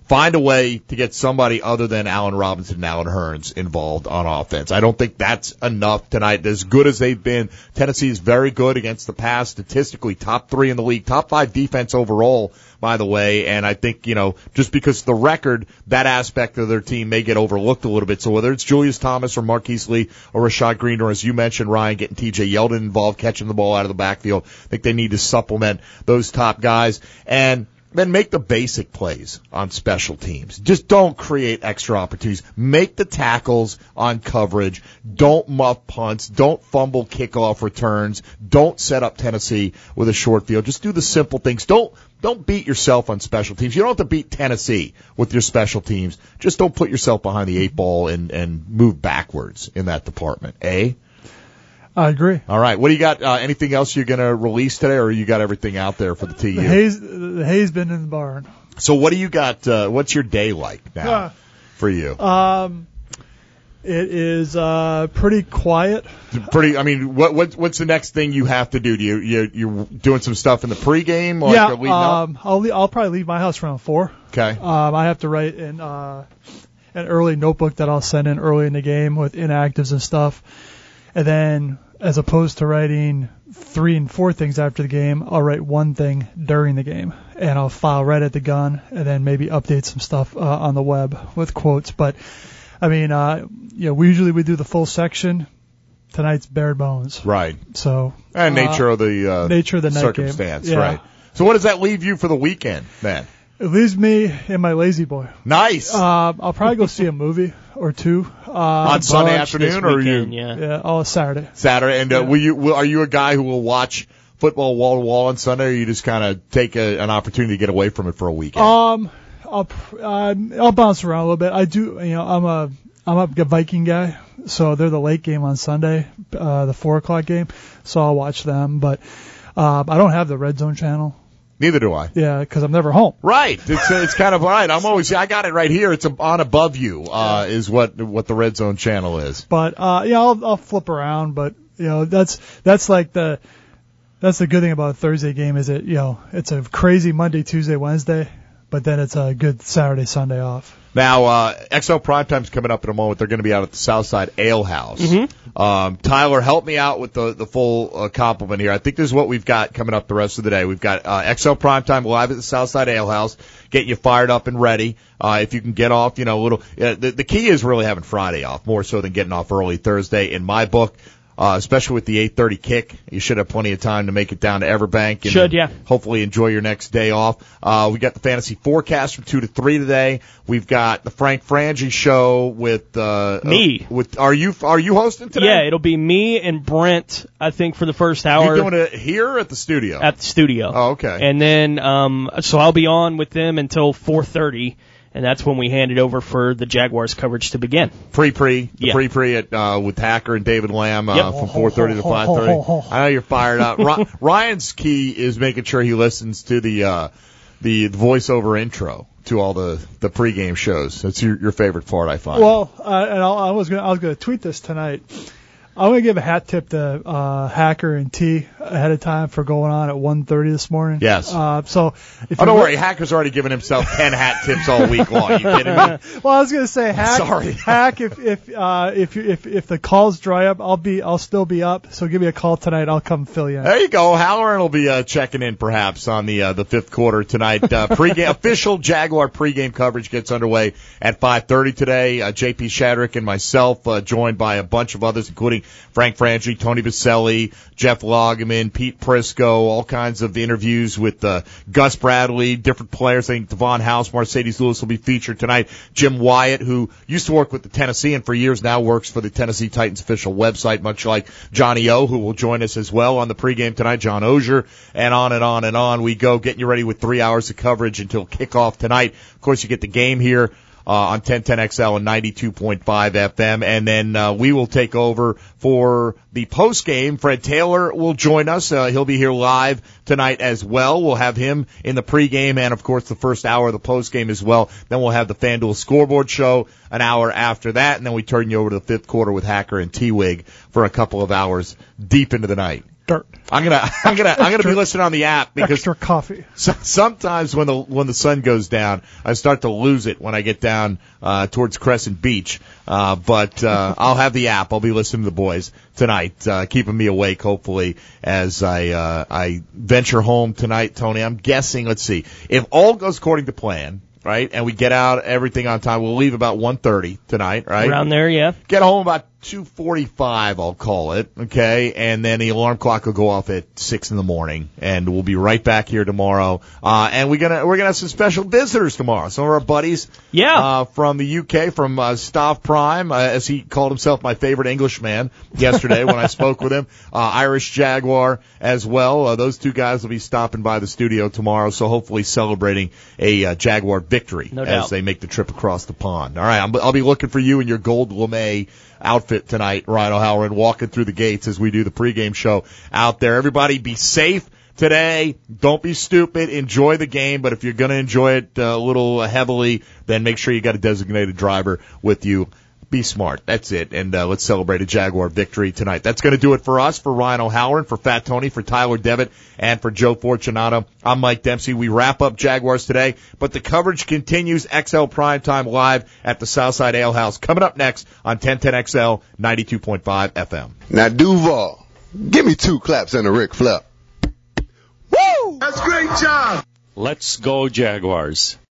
find a way to get somebody other than Allen Robinson and Allen Hurns involved on offense. I don't think that's enough tonight. As good as they've been, Tennessee is very good against the pass, statistically top three in the league, top five defense overall, by the way. And I think, you know, just because of the record, that aspect of their team may get overlooked a little bit. So whether it's Julius Thomas or Marquise Lee or Rashad Green, or as you mentioned, Ryan, getting T J Yeldon involved, catching the ball out of the backfield, I think they need to supplement those top guys. And then make the basic plays on special teams. Just don't create extra opportunities. Make the tackles on coverage. Don't muff punts. Don't fumble kickoff returns. Don't set up Tennessee with a short field. Just do the simple things. Don't don't beat yourself on special teams. You don't have to beat Tennessee with your special teams. Just don't put yourself behind the eight ball and, and move backwards in that department. Eh? I agree. All right. What do you got? Uh, anything else you're going to release today, or you got everything out there for the T U? The hay's, the hay's been in the barn. So what do you got? Uh, what's your day like now uh, for you? Um, it is uh pretty quiet. Pretty. I mean, what, what what's the next thing you have to do? Do you you you're doing some stuff in the pregame? Or yeah. Like um, I'll le- I'll probably leave my house around four. Okay. Um, I have to write in uh an early notebook that I'll send in early in the game with inactives and stuff, and then, as opposed to writing three and four things after the game, I'll write one thing during the game, and I'll file right at the gun, and then maybe update some stuff uh, on the web with quotes. But I mean, uh, you know, we usually we do the full section. Tonight's bare bones. Right. So and nature uh, of the uh, nature of the night circumstance. Game. Yeah. Right. So what does that leave you for the weekend, then? It leaves me in my lazy boy. Nice. Uh, I'll probably go see a movie or two uh, on Sunday afternoon, or weekend, you? Yeah. Yeah. Oh, Saturday. Saturday. And uh, yeah. will you? Will, are you a guy who will watch football wall to wall on Sunday, or you just kind of take a, an opportunity to get away from it for a weekend? Um, I'll uh, I'll bounce around a little bit. I do. You know, I'm a I'm a Viking guy, so they're the late game on Sunday, uh, the four o'clock game. So I'll watch them, but um, I don't have the Red Zone channel. Neither do I. Yeah, because I'm never home. Right. It's it's kind of right. I'm always I got it right here. It's on above you. Uh, is what what the Red Zone channel is. But uh, yeah, I'll I'll flip around. But you know, that's that's like the that's the good thing about a Thursday game is it you know it's a crazy Monday, Tuesday, Wednesday, but then it's a good Saturday, Sunday off. Now, uh, X L Primetime's coming up in a moment. They're going to be out at the Southside Ale House. Mm-hmm. Um, Tyler, help me out with the, the full uh, complement here. I think this is what we've got coming up the rest of the day. We've got uh, X L Primetime live at the Southside Ale House, getting you fired up and ready. Uh, if you can get off, you know, a little. Uh, the, the key is really having Friday off, more so than getting off early Thursday, in my book. Uh, especially with the eight thirty kick, you should have plenty of time to make it down to Everbank and should, yeah. hopefully enjoy your next day off. Uh, we got the fantasy forecast from two to three today. We've got the Frank Frangie show with uh, me. Uh, with are you are you hosting today? Yeah, it'll be me and Brent. I think for the first hour. You're doing it here or at the studio? At the studio. Oh, okay. And then um, so I'll be on with them until four thirty. And that's when we hand it over for the Jaguars coverage to begin. Pre-pre, the yeah. pre-pre at, uh, with Hacker and David Lamb, uh, yep. from four thirty to five thirty. I know you're fired up. Ryan's key is making sure he listens to the, uh, the voiceover intro to all the, the pregame shows. That's your, your favorite part, I find. Well, uh, and I'll, I was gonna, I was gonna tweet this tonight. I'm going to give a hat tip to uh, Hacker and T ahead of time for going on at one thirty this morning. Yes. Uh, so if oh, don't re- worry. Hacker's already given himself ten hat tips all week long. You kidding me? Well, I was going to say, Hack. Sorry. Hack. If if uh, if if if the calls dry up, I'll be I'll still be up. So give me a call tonight. I'll come fill you in. There you go. Halloran will be uh, checking in perhaps on the uh, the fifth quarter tonight. Uh, pregame official Jaguar pregame coverage gets underway at five thirty today. Uh, J P Shadrick and myself, uh, joined by a bunch of others, including Frank Frangie, Tony Baselli, Jeff Loggeman, Pete Prisco, all kinds of interviews with uh, Gus Bradley, different players. I think Devon House, Mercedes Lewis will be featured tonight. Jim Wyatt, who used to work with the Tennessean for years, now works for the Tennessee Titans official website, much like Johnny O, who will join us as well on the pregame tonight, John Ozier, and on and on and on we go, getting you ready with three hours of coverage until kickoff tonight. Of course, you get the game here Uh, on ten ten X L and ninety-two point five F M. And then uh, we will take over for the post game. Fred Taylor will join us. Uh, he'll be here live tonight as well. We'll have him in the pregame and, of course, the first hour of the post game as well. Then we'll have the FanDuel scoreboard show an hour after that. And then we turn you over to the fifth quarter with Hacker and T-Wig for a couple of hours deep into the night. dirt. I'm gonna, I'm gonna, I'm gonna be listening on the app because extra coffee. So, sometimes when the when the sun goes down, I start to lose it when I get down uh, towards Crescent Beach. Uh, but uh, I'll have the app. I'll be listening to the boys tonight, uh, keeping me awake. Hopefully, as I uh, I venture home tonight, Tony. I'm guessing. Let's see if all goes according to plan. Right, and we get out everything on time. We'll leave about one thirty tonight, right? Around there, yeah. Get home about two forty-five, I'll call it, okay? And then the alarm clock will go off at six in the morning, and we'll be right back here tomorrow. Uh, and we're gonna we're gonna have some special visitors tomorrow. Some of our buddies, yeah, uh, from the U K, from uh, Stav Prime, uh, as he called himself, my favorite Englishman yesterday when I spoke with him. Uh, Irish Jaguar as well. Uh, those two guys will be stopping by the studio tomorrow, so hopefully celebrating a uh, Jaguar victory no as doubt. they make the trip across the pond. All right, I'm, I'll be looking for you in your gold lame outfit tonight, Ryan O'Halloran, walking through the gates as we do the pregame show out there. Everybody be safe today. Don't be stupid. Enjoy the game, but if you're going to enjoy it uh, a little heavily, then make sure you got a designated driver with you. Be smart. That's it. And uh, let's celebrate a Jaguar victory tonight. That's going to do it for us, for Ryan O'Halloran, for Fat Tony, for Tyler Devitt, and for Joe Fortunato. I'm Mike Dempsey. We wrap up Jaguars today, but the coverage continues. X L Primetime Live at the Southside Ale House. Coming up next on ten ten X L ninety-two point five F M. Now, Duval, give me two claps and a Ric Flair. Woo! That's a great job. Let's go Jaguars.